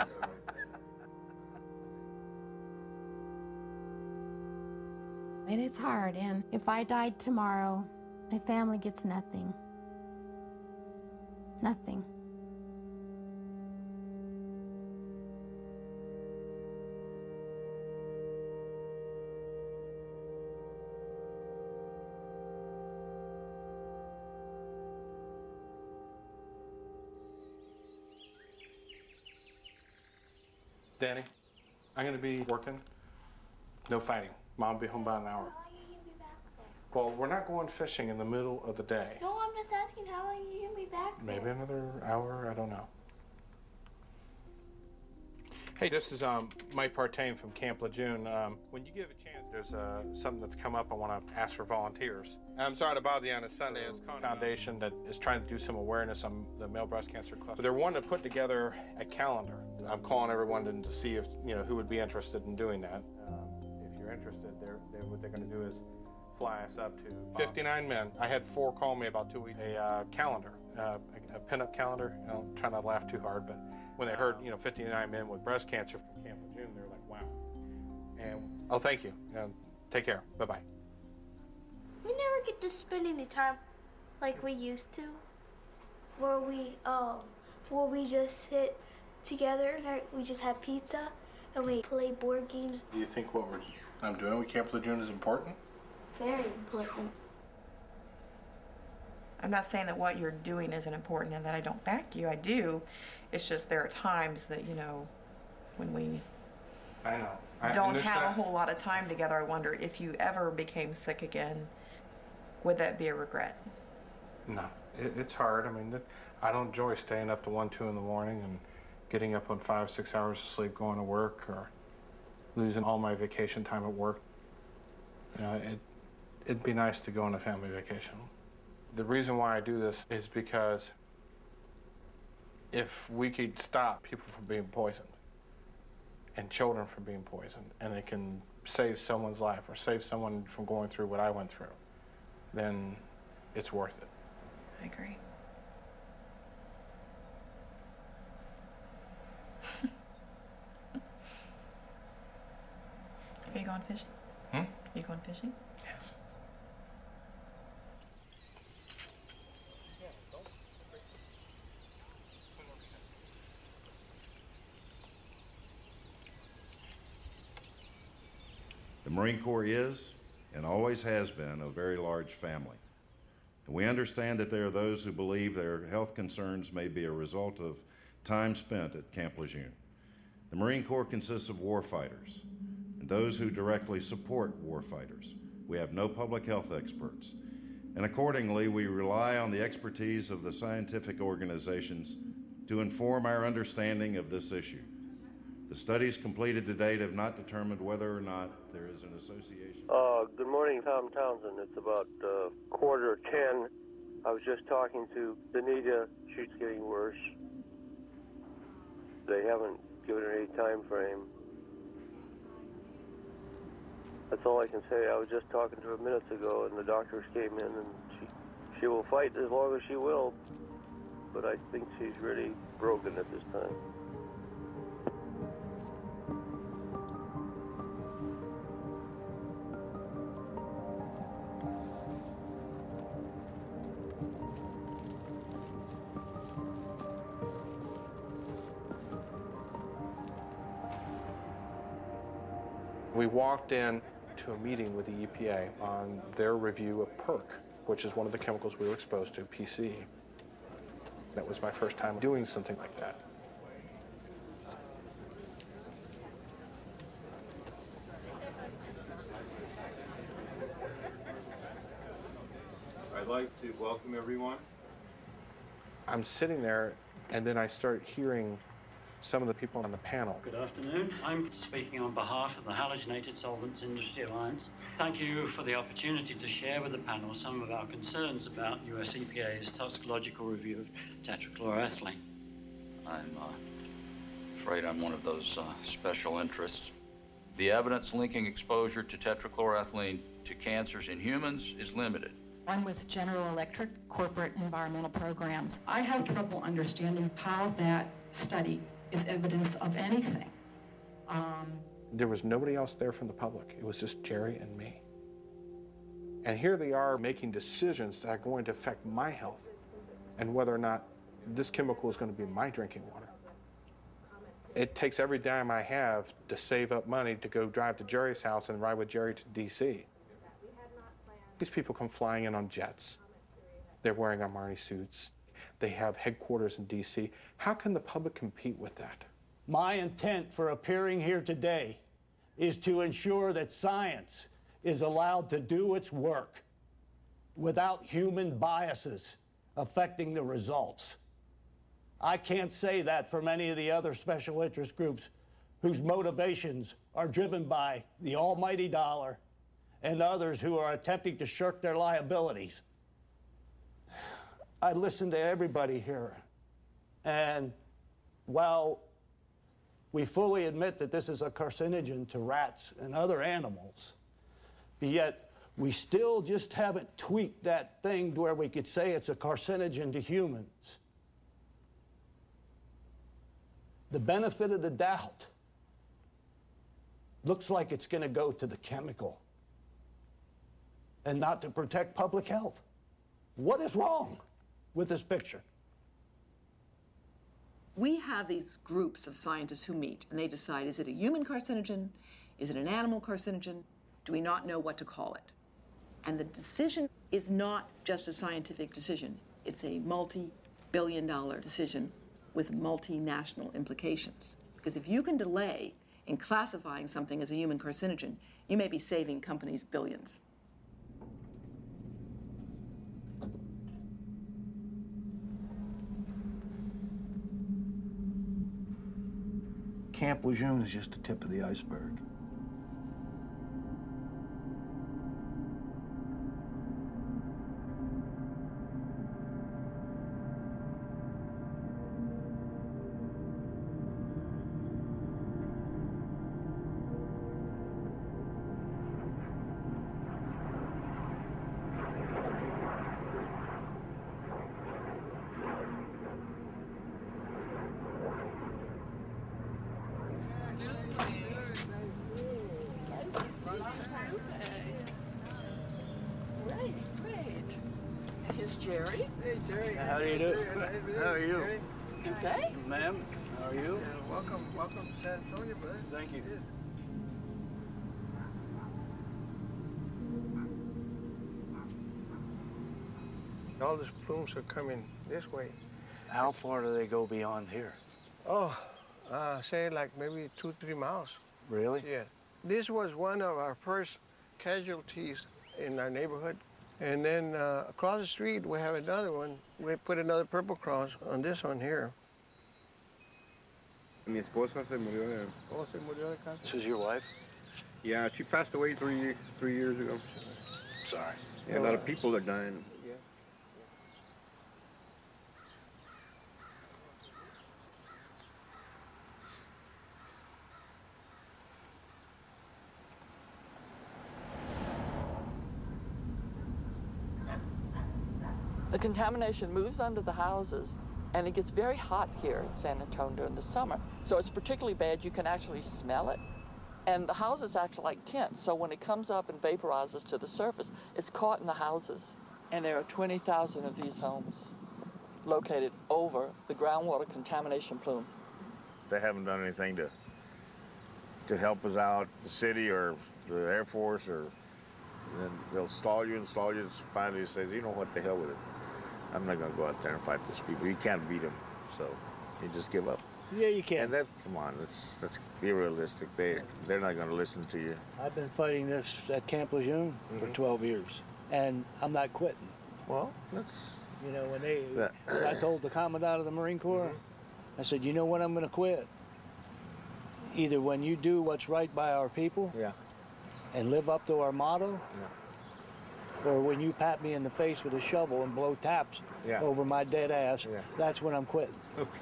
[SPEAKER 15] And it's hard, and if I died tomorrow, my family gets nothing. Nothing.
[SPEAKER 7] Danny, I'm going to be working. No fighting. Mom will be home about an hour. Well, we're not going fishing in the middle of the day.
[SPEAKER 2] No, I'm just asking how long you can be back there.
[SPEAKER 7] Maybe another hour, I don't know. Hey, this is Mike Partain from Camp Lejeune. When you give a chance, there's something that's come up. I want to ask for volunteers. I'm sorry to bother you on a Sunday. It's a foundation that is trying to do some awareness on the male breast cancer cluster. They're wanting to put together a calendar. I'm calling everyone to see if who would be interested in doing that. If you're interested, what they're going to do is fly us up to 59 men. I had 4 call me about 2 weeks. A calendar, a pinup calendar. I'm trying not to laugh too hard, but when they heard 59 men with breast cancer from Camp Lejeune, they were like, wow. And oh, thank you. Take care. Bye bye.
[SPEAKER 2] We never get to spend any time like we used to, where we just sit together and we just have pizza and we play board games.
[SPEAKER 7] Do you think what I'm doing with Camp Lejeune is important?
[SPEAKER 2] Very important.
[SPEAKER 5] I'm not saying that what you're doing isn't important and that I don't back you. I do. It's just there are times that, when we don't have a whole lot of time together, I wonder if you ever became sick again, would that be a regret?
[SPEAKER 7] No, it's hard. I mean, I don't enjoy staying up to 1, 2 in the morning and getting up on 5, 6 hours of sleep going to work or losing all my vacation time at work. It'd be nice to go on a family vacation. The reason why I do this is because if we could stop people from being poisoned and children from being poisoned, and it can save someone's life or save someone from going through what I went through, then it's worth it.
[SPEAKER 5] I agree. Are you going fishing? Are you going fishing?
[SPEAKER 7] Yes.
[SPEAKER 8] The Marine Corps is, and always has been, a very large family. And we understand that there are those who believe their health concerns may be a result of time spent at Camp Lejeune. The Marine Corps consists of warfighters and those who directly support warfighters. We have no public health experts. And accordingly, we rely on the expertise of the scientific organizations to inform our understanding of this issue. The studies completed to date have not determined whether or not there is an association.
[SPEAKER 18] Good morning, Tom Townsend. It's about 9:45. I was just talking to Danita. She's getting worse. They haven't given her any time frame. That's all I can say. I was just talking to her minutes ago, and the doctors came in, and she will fight as long as she will, but I think she's really broken at this time.
[SPEAKER 7] We walked in to a meeting with the EPA on their review of PERC, which is one of the chemicals we were exposed to, PCE. That was my first time doing something like that.
[SPEAKER 19] I'd like to welcome everyone.
[SPEAKER 7] I'm sitting there, and then I start hearing some of the people on the panel.
[SPEAKER 20] Good afternoon. I'm speaking on behalf of the Halogenated Solvents Industry Alliance. Thank you for the opportunity to share with the panel some of our concerns about US EPA's toxicological review of tetrachloroethylene.
[SPEAKER 21] I'm afraid I'm one of those special interests. The evidence linking exposure to tetrachloroethylene to cancers in humans is limited.
[SPEAKER 23] I'm with General Electric Corporate Environmental Programs. I have trouble understanding how that study is evidence of anything.
[SPEAKER 7] There was nobody else there from the public. It was just Jerry and me. And here they are making decisions that are going to affect my health and whether or not this chemical is going to be in my drinking water. It takes every dime I have to save up money to go drive to Jerry's house and ride with Jerry to D.C. These people come flying in on jets. They're wearing Armani suits. They have headquarters in D.C. How can the public compete with that?
[SPEAKER 17] My intent for appearing here today is to ensure that science is allowed to do its work without human biases affecting the results. I can't say that for many of the other special interest groups whose motivations are driven by the almighty dollar and others who are attempting to shirk their liabilities. I listened to everybody here, and while we fully admit that this is a carcinogen to rats and other animals, but yet we still just haven't tweaked that thing to where we could say it's a carcinogen to humans. The benefit of the doubt looks like it's going to go to the chemical and not to protect public health. What is wrong with this picture?
[SPEAKER 1] We have these groups of scientists who meet and they decide, is it a human carcinogen? Is it an animal carcinogen? Do we not know what to call it? And the decision is not just a scientific decision. It's a multi-billion-dollar decision with multinational implications. Because if you can delay in classifying something as a human carcinogen, you may be saving companies billions.
[SPEAKER 4] Camp Lejeune is just the tip of the iceberg.
[SPEAKER 3] Here's Jerry.
[SPEAKER 17] Hey, Jerry. How do you do? How are you?
[SPEAKER 3] Okay.
[SPEAKER 17] Ma'am, how are you?
[SPEAKER 6] Welcome to San Antonio, brother.
[SPEAKER 17] Thank you.
[SPEAKER 6] All these plumes are coming this way.
[SPEAKER 17] How far do they go beyond here?
[SPEAKER 6] Oh, say like maybe 2-3 miles.
[SPEAKER 17] Really?
[SPEAKER 6] Yeah. This was one of our first casualties in our neighborhood. And then across the street, we have another one. We put another purple cross on this one here.
[SPEAKER 22] Mi esposa se murió de...
[SPEAKER 6] Oh, se murió de cáncer?
[SPEAKER 17] This is your wife?
[SPEAKER 22] Yeah, she passed away three years ago.
[SPEAKER 17] Sorry.
[SPEAKER 22] Yeah, a lot of people are dying.
[SPEAKER 6] Yeah.
[SPEAKER 3] The contamination moves under the houses, and it gets very hot here in San Antonio in the summer. So it's particularly bad. You can actually smell it. And the houses act like tents, so when it comes up and vaporizes to the surface, it's caught in the houses. And there are 20,000 of these homes located over the groundwater contamination plume.
[SPEAKER 24] They haven't done anything to help us out, the city or the Air Force, or then they'll stall you, finally says, you know what, the hell with it. I'm not going to go out there and fight these people. You can't beat them, so you just give up.
[SPEAKER 17] Yeah, you can.
[SPEAKER 24] And that's, come on, that's be realistic. They're not going to listen to you.
[SPEAKER 17] I've been fighting this at Camp Lejeune for 12 years, and I'm not quitting.
[SPEAKER 24] Well, that's...
[SPEAKER 17] You know, when I told the Commandant of the Marine Corps, I said, you know when I'm going to quit? Either when you do what's right by our people and live up to our motto, or when you pat me in the face with a shovel and blow taps over my dead ass, that's when I'm quitting.
[SPEAKER 24] Okay.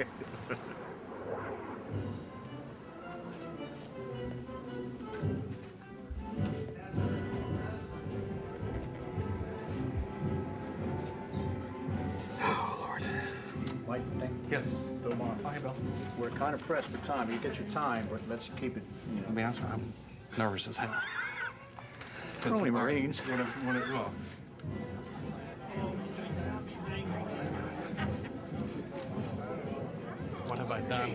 [SPEAKER 24] Oh, Lord.
[SPEAKER 26] Mike, yes, Bill Maher. Hi, Bill. We're kind of pressed for time. You get your time, but let's keep it, you know.
[SPEAKER 7] To be honest, I'm nervous as hell.
[SPEAKER 26] We're only Marines.
[SPEAKER 7] What have I done?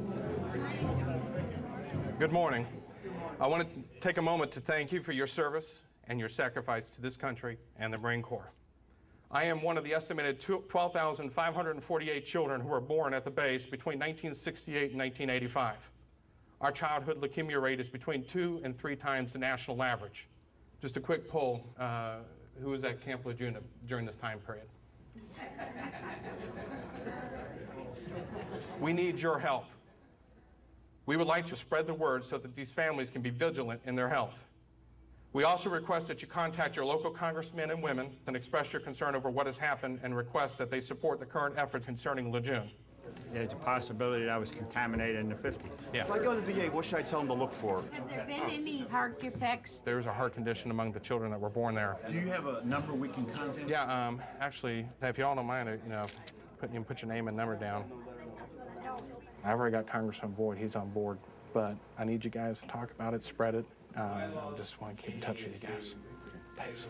[SPEAKER 7] Good morning. I want to take a moment to thank you for your service and your sacrifice to this country and the Marine Corps.
[SPEAKER 9] I am one of the estimated 12,548 children who were born at the base between 1968 and 1985. Our childhood leukemia rate is between 2 and 3 times the national average. Just a quick poll, who was at Camp Lejeune during this time period? We need your help. We would like to spread the word so that these families can be vigilant in their health. We also request that you contact your local congressmen and women and express your concern over what has happened and request that they support the current efforts concerning Lejeune.
[SPEAKER 22] There's a possibility that I was contaminated in the 50s.
[SPEAKER 9] Yeah.
[SPEAKER 10] If I go to the VA, what should I tell them to look for?
[SPEAKER 15] Have there been any heart defects?
[SPEAKER 9] There's a heart condition among the children that were born there.
[SPEAKER 22] Do you have a number we can contact?
[SPEAKER 9] Yeah, actually, if y'all don't mind, you know, put your name and number down. I've already got Congressman Boyd, he's on board, but I need you guys to talk about it, spread it. I just want to keep in touch with you guys. Thanks.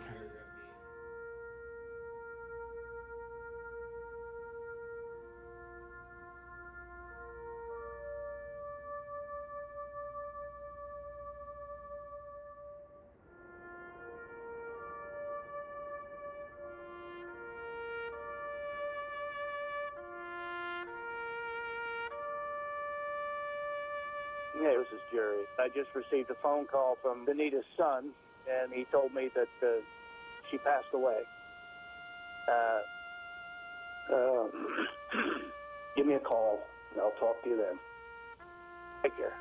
[SPEAKER 11] Hey, this is Jerry. I just received a phone call from Benita's son, and he told me that she passed away. Give me a call, and I'll talk to you then. Take care.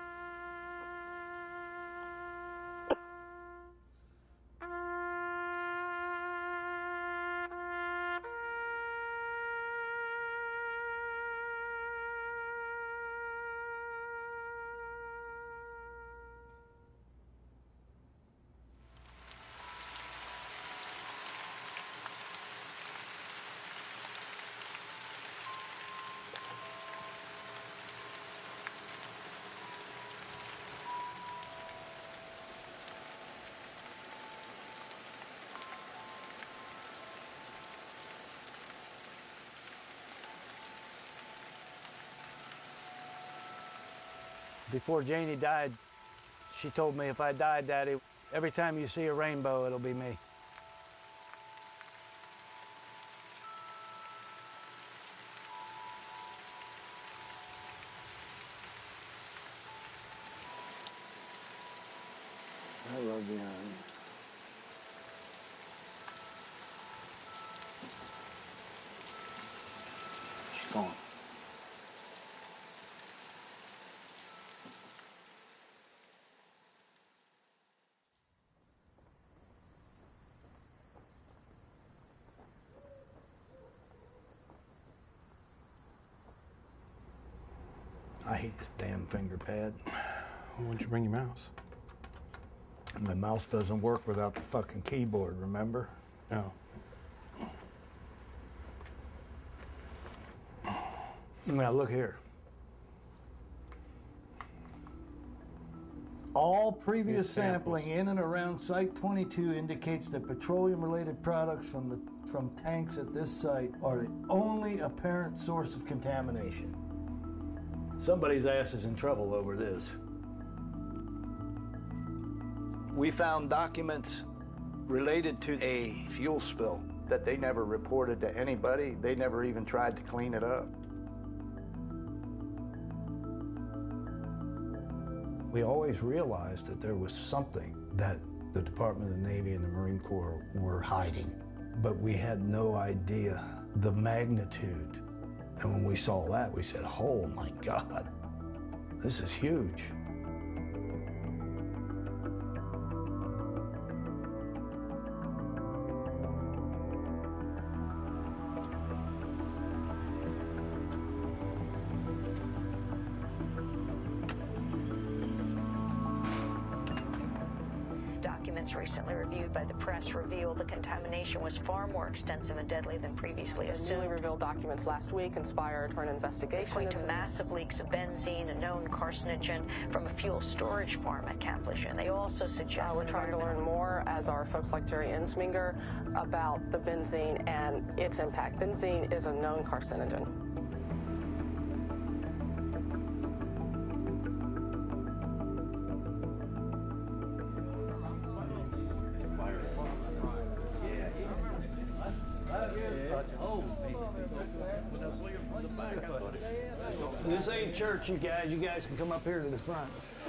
[SPEAKER 17] Before Janie died, she told me if I died, Daddy, every time you see a rainbow, it'll be me. I love you, honey. She's gone. I hate this damn finger pad.
[SPEAKER 9] Why don't you bring your mouse?
[SPEAKER 17] My mouse doesn't work without the fucking keyboard, remember?
[SPEAKER 9] No.
[SPEAKER 17] Now look here. All previous sampling in and around Site 22 indicates that petroleum-related products from tanks at this site are the only apparent source of contamination. Somebody's ass is in trouble over this. We found documents related to a fuel spill that they never reported to anybody. They never even tried to clean it up. We always realized that there was something that the Department of the Navy and the Marine Corps were hiding, but we had no idea the magnitude. And when we saw that, we said, oh my God, this is huge.
[SPEAKER 13] Documents recently reviewed by the press reveal the contamination was far more extensive and deadly than previously assumed.
[SPEAKER 16] Newly revealed documents last week inspired for an investigation.
[SPEAKER 13] Point to massive leaks of benzene, a known carcinogen, from a fuel storage farm at Camp Lejeune. They also suggest
[SPEAKER 16] we're trying to learn more, as are folks like Jerry Insminger, about the benzene and its impact. Benzene is a known carcinogen.
[SPEAKER 17] This ain't church, you guys. You guys can come up here to the front.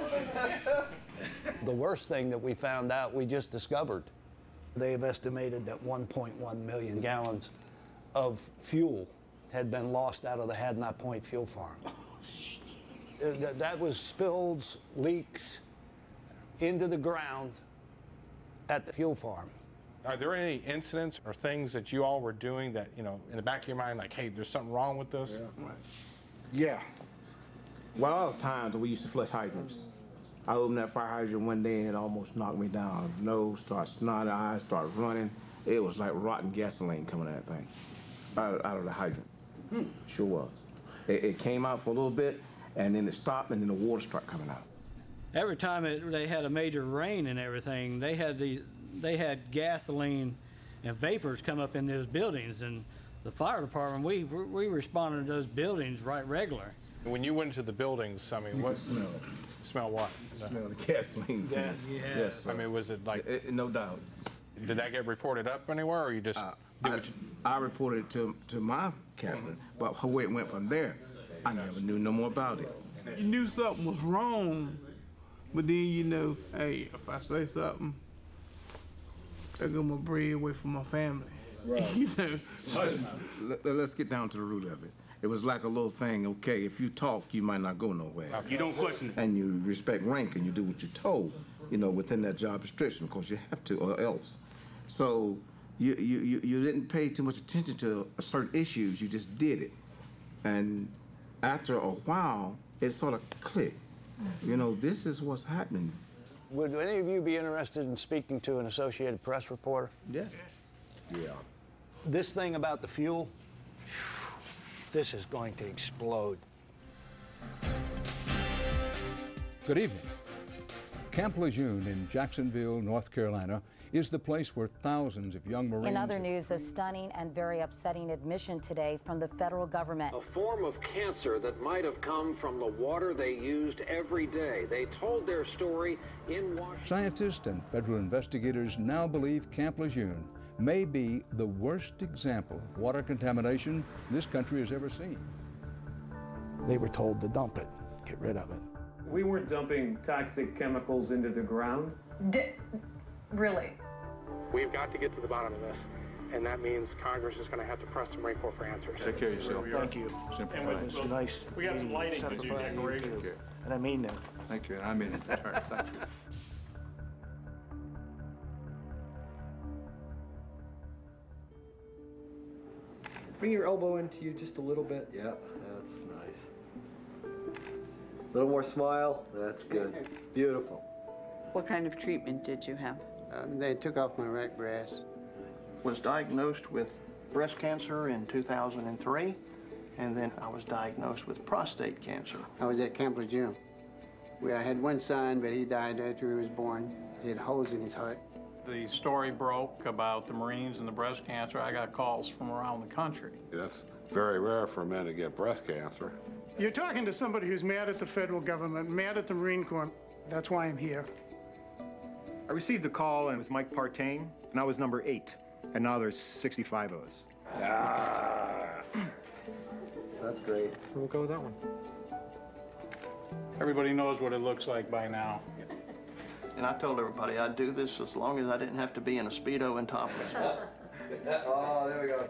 [SPEAKER 17] The worst thing that we found out, we just discovered. They've estimated that 1.1 million gallons of fuel had been lost out of the Hadnot Point fuel farm. That was spills, leaks into the ground at the fuel farm.
[SPEAKER 9] Are there any incidents or things that you all were doing that, you know, in the back of your mind, like, hey, there's something wrong with this?
[SPEAKER 2] Yeah. Well, a lot of times we used to flush hydrants. I opened that fire hydrant one day and it almost knocked me down. Nose started snotting, eyes started running. It was like rotten gasoline coming out of that thing, out of the hydrant. Sure was. It came out for a little bit, and then it stopped, and then the water started coming out.
[SPEAKER 5] Every time they had a major rain and everything, they had gasoline and vapors come up in those buildings, and the fire department, we responded to those buildings right regular.
[SPEAKER 9] When you went to the buildings, I mean, what smell what?
[SPEAKER 2] Smell the gasoline.
[SPEAKER 5] Yeah.
[SPEAKER 9] Yes. I mean, was it like?
[SPEAKER 2] No doubt.
[SPEAKER 9] Did that get reported up anywhere, or you just?
[SPEAKER 2] I reported it to my captain, but where it went from there, I never knew no more about it.
[SPEAKER 8] You knew something was wrong, but then you know, hey, if I say something, I got my bread away from my family.
[SPEAKER 2] Right.
[SPEAKER 8] You know.
[SPEAKER 2] Let's get down to the root of it. It was like a little thing, okay, if you talk, you might not go nowhere.
[SPEAKER 8] You don't question it.
[SPEAKER 2] And you respect rank and you do what you're told, you know, within that job restriction, because you have to or else. So you didn't pay too much attention to certain issues, you just did it. And after a while, it sort of clicked. You know, this is what's happening.
[SPEAKER 17] Would any of you be interested in speaking to an Associated Press reporter?
[SPEAKER 2] Yes. Yeah.
[SPEAKER 17] This thing about the fuel, this is going to explode.
[SPEAKER 12] Good evening. Camp Lejeune in Jacksonville, North Carolina, is the place where thousands of young Marines...
[SPEAKER 14] In other news, a stunning and very upsetting admission today from the federal government.
[SPEAKER 25] A form of cancer that might have come from the water they used every day. They told their story in Washington.
[SPEAKER 12] Scientists and federal investigators now believe Camp Lejeune may be the worst example of water contamination this country has ever seen.
[SPEAKER 17] They were told to dump it, get rid of it.
[SPEAKER 27] We weren't dumping toxic chemicals into the ground.
[SPEAKER 28] Really?
[SPEAKER 29] We've got to get to the bottom of this, and that means Congress is going to have to press the Marine Corps for answers.
[SPEAKER 26] Take care of yourself.
[SPEAKER 8] Thank you.
[SPEAKER 26] Simplify.
[SPEAKER 8] It's nice.
[SPEAKER 29] We got some lighting to do decorations.
[SPEAKER 8] And I mean that.
[SPEAKER 26] Thank you, and I mean it. All right, thank you.
[SPEAKER 30] Bring your elbow into you just a little bit. Yep, that's nice. A little more smile. That's good. Beautiful.
[SPEAKER 31] What kind of treatment did you have?
[SPEAKER 6] They took off my right breast.
[SPEAKER 32] Was diagnosed with breast cancer in 2003, and then I was diagnosed with prostate cancer.
[SPEAKER 6] I was at Camp Lejeune. I had one son, but he died after he was born. He had holes in his heart.
[SPEAKER 33] The story broke about the Marines and the breast cancer. I got calls from around the country.
[SPEAKER 34] That's very rare for men to get breast cancer.
[SPEAKER 35] You're talking to somebody who's mad at the federal government, mad at the Marine Corps. That's why I'm here.
[SPEAKER 22] I received a call, and it was Mike Partain, and I was number 8. And now there's 65 of us.
[SPEAKER 30] That's great.
[SPEAKER 22] We'll go with that one.
[SPEAKER 33] Everybody knows what it looks like by now.
[SPEAKER 32] And I told everybody I'd do this as long as I didn't have to be in a Speedo and topless.
[SPEAKER 30] Oh, there we go.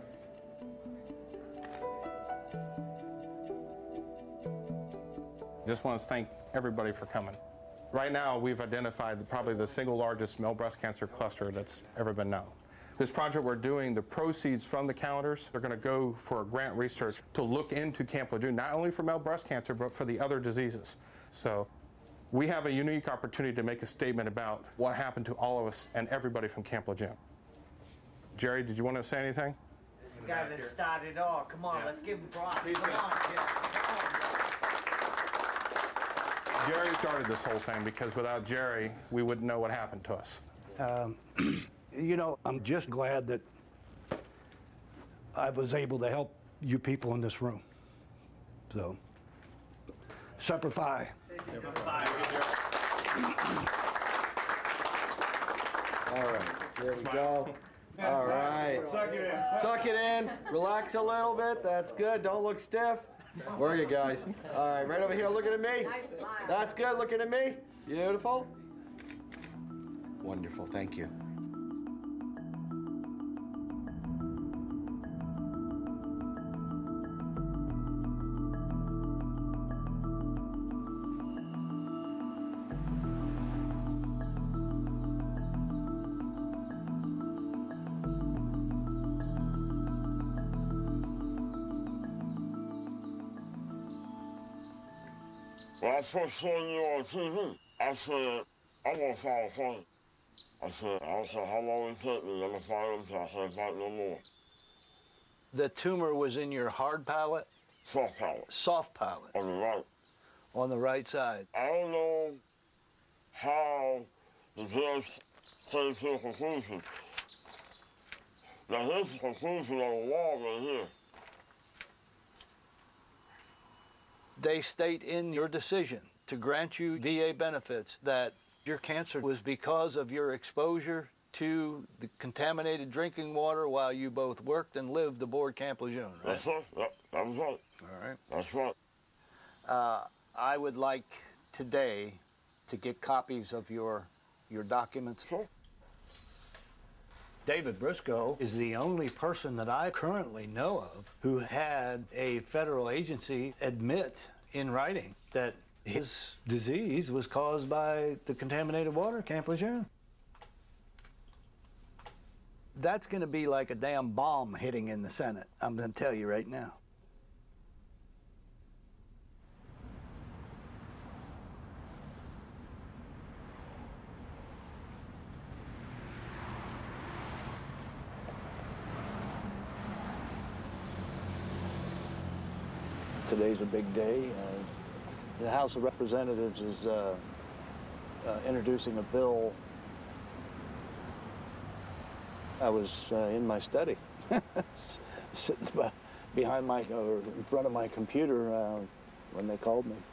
[SPEAKER 9] Just want to thank everybody for coming. Right now, we've identified probably the single largest male breast cancer cluster that's ever been known. This project we're doing, the proceeds from the calendars are going to go for grant research to look into Camp Lejeune, not only for male breast cancer, but for the other diseases. So we have a unique opportunity to make a statement about what happened to all of us and everybody from Camp Lejeune. Jerry, did you want to say anything?
[SPEAKER 36] This is the guy that started it all. Come on, let's give him props. Come on,
[SPEAKER 9] Jerry started this whole thing because without Jerry, we wouldn't know what happened to us.
[SPEAKER 17] You know, I'm just glad that I was able to help you people in this room. So, Semper Fi.
[SPEAKER 30] All right, there we go. All right.
[SPEAKER 33] Suck it in.
[SPEAKER 30] Suck it in. Relax a little bit. That's good. Don't look stiff. Where are you guys? All right, right over here looking at me.
[SPEAKER 28] Nice smile.
[SPEAKER 30] That's good, looking at me. Beautiful. Wonderful, thank you.
[SPEAKER 1] When I first saw you on TV, I said, I'm gonna file a claim. I said, I don't care how long it takes me, I'm gonna file it until I can't fight no more.
[SPEAKER 17] The tumor was in your hard palate?
[SPEAKER 1] Soft palate.
[SPEAKER 17] Soft palate.
[SPEAKER 1] On the right.
[SPEAKER 17] On the right side.
[SPEAKER 1] I don't know how the judge came to a conclusion. Now here's the conclusion on the wall right here.
[SPEAKER 17] They state in your decision to grant you VA benefits that your cancer was because of your exposure to the contaminated drinking water while you both worked and lived aboard Camp Lejeune, right?
[SPEAKER 1] That's right. Yep, that was right.
[SPEAKER 17] All right.
[SPEAKER 1] That's right.
[SPEAKER 17] I would like today to get copies of your documents.
[SPEAKER 1] Sure.
[SPEAKER 17] David Briscoe is the only person that I currently know of who had a federal agency admit in writing that his disease was caused by the contaminated water at Camp Lejeune. That's going to be like a damn bomb hitting in the Senate, I'm going to tell you right now. Today's a big day. The House of Representatives is introducing a bill. I was in my study, sitting behind in front of my computer when they called me.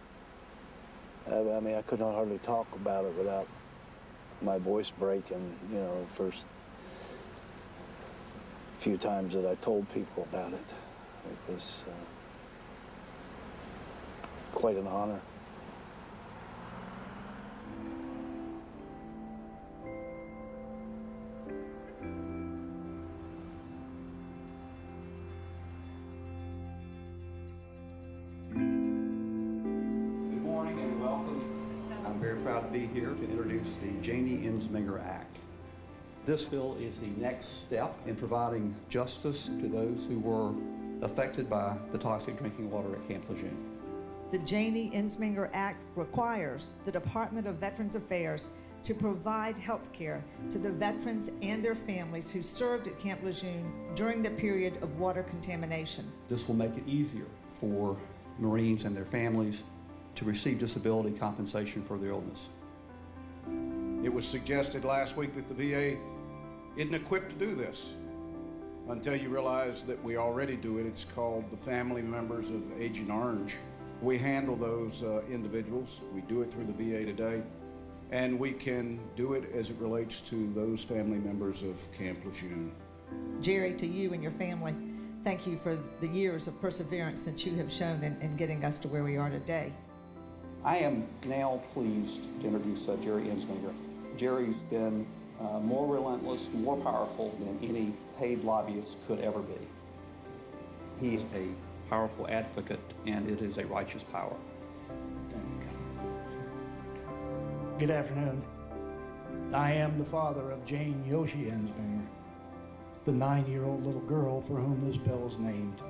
[SPEAKER 17] I mean, I could not hardly talk about it without my voice breaking, you know, the first few times that I told people about it. It was quite an honor.
[SPEAKER 3] Good morning and welcome. I'm very proud to be here to introduce the Janie Ensminger Act. This bill is the next step in providing justice to those who were affected by the toxic drinking water at Camp Lejeune.
[SPEAKER 4] The Janie Ensminger Act requires the Department of Veterans Affairs to provide health care to the veterans and their families who served at Camp Lejeune during the period of water contamination.
[SPEAKER 3] This will make it easier for Marines and their families to receive disability compensation for their illness.
[SPEAKER 5] It was suggested last week that the VA isn't equipped to do this. Until you realize that we already do it, it's called the Family Members of Agent Orange. We handle those individuals. We do it through the VA today, and we can do it as it relates to those family members of Camp Lejeune.
[SPEAKER 4] Jerry, to you and your family, thank you for the years of perseverance that you have shown in getting us to where we are today.
[SPEAKER 3] I am now pleased to introduce Jerry Ensminger. Jerry's been more relentless, more powerful than any paid lobbyist could ever be. He is a powerful advocate, and it is a righteous power.
[SPEAKER 7] Good afternoon. I am the father of Jane Yoshi Ensminger, the 9-year-old little girl for whom this bill is named.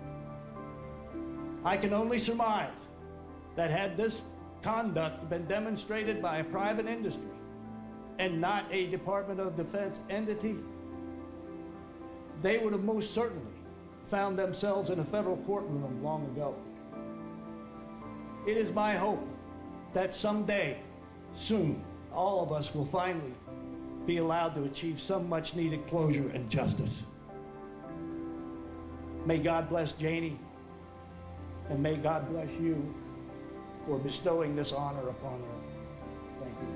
[SPEAKER 7] I can only surmise that had this conduct been demonstrated by a private industry and not a Department of Defense entity, they would have most certainly found themselves in a federal courtroom long ago. It is my hope that someday, soon, all of us will finally be allowed to achieve some much needed closure and justice. May God bless Janie, and may God bless you for bestowing this honor upon her. Thank you.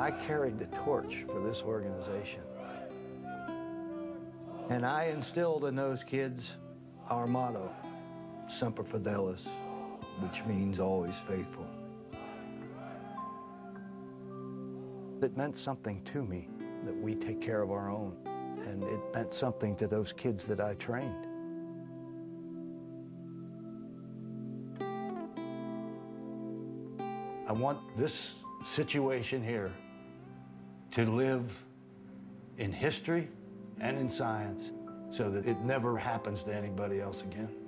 [SPEAKER 2] I carried the torch for this organization. And I instilled in those kids our motto, Semper Fidelis, which means always faithful. It meant something to me that we take care of our own, and it meant something to those kids that I trained. I want this situation here to live in history and in science so that it never happens to anybody else again.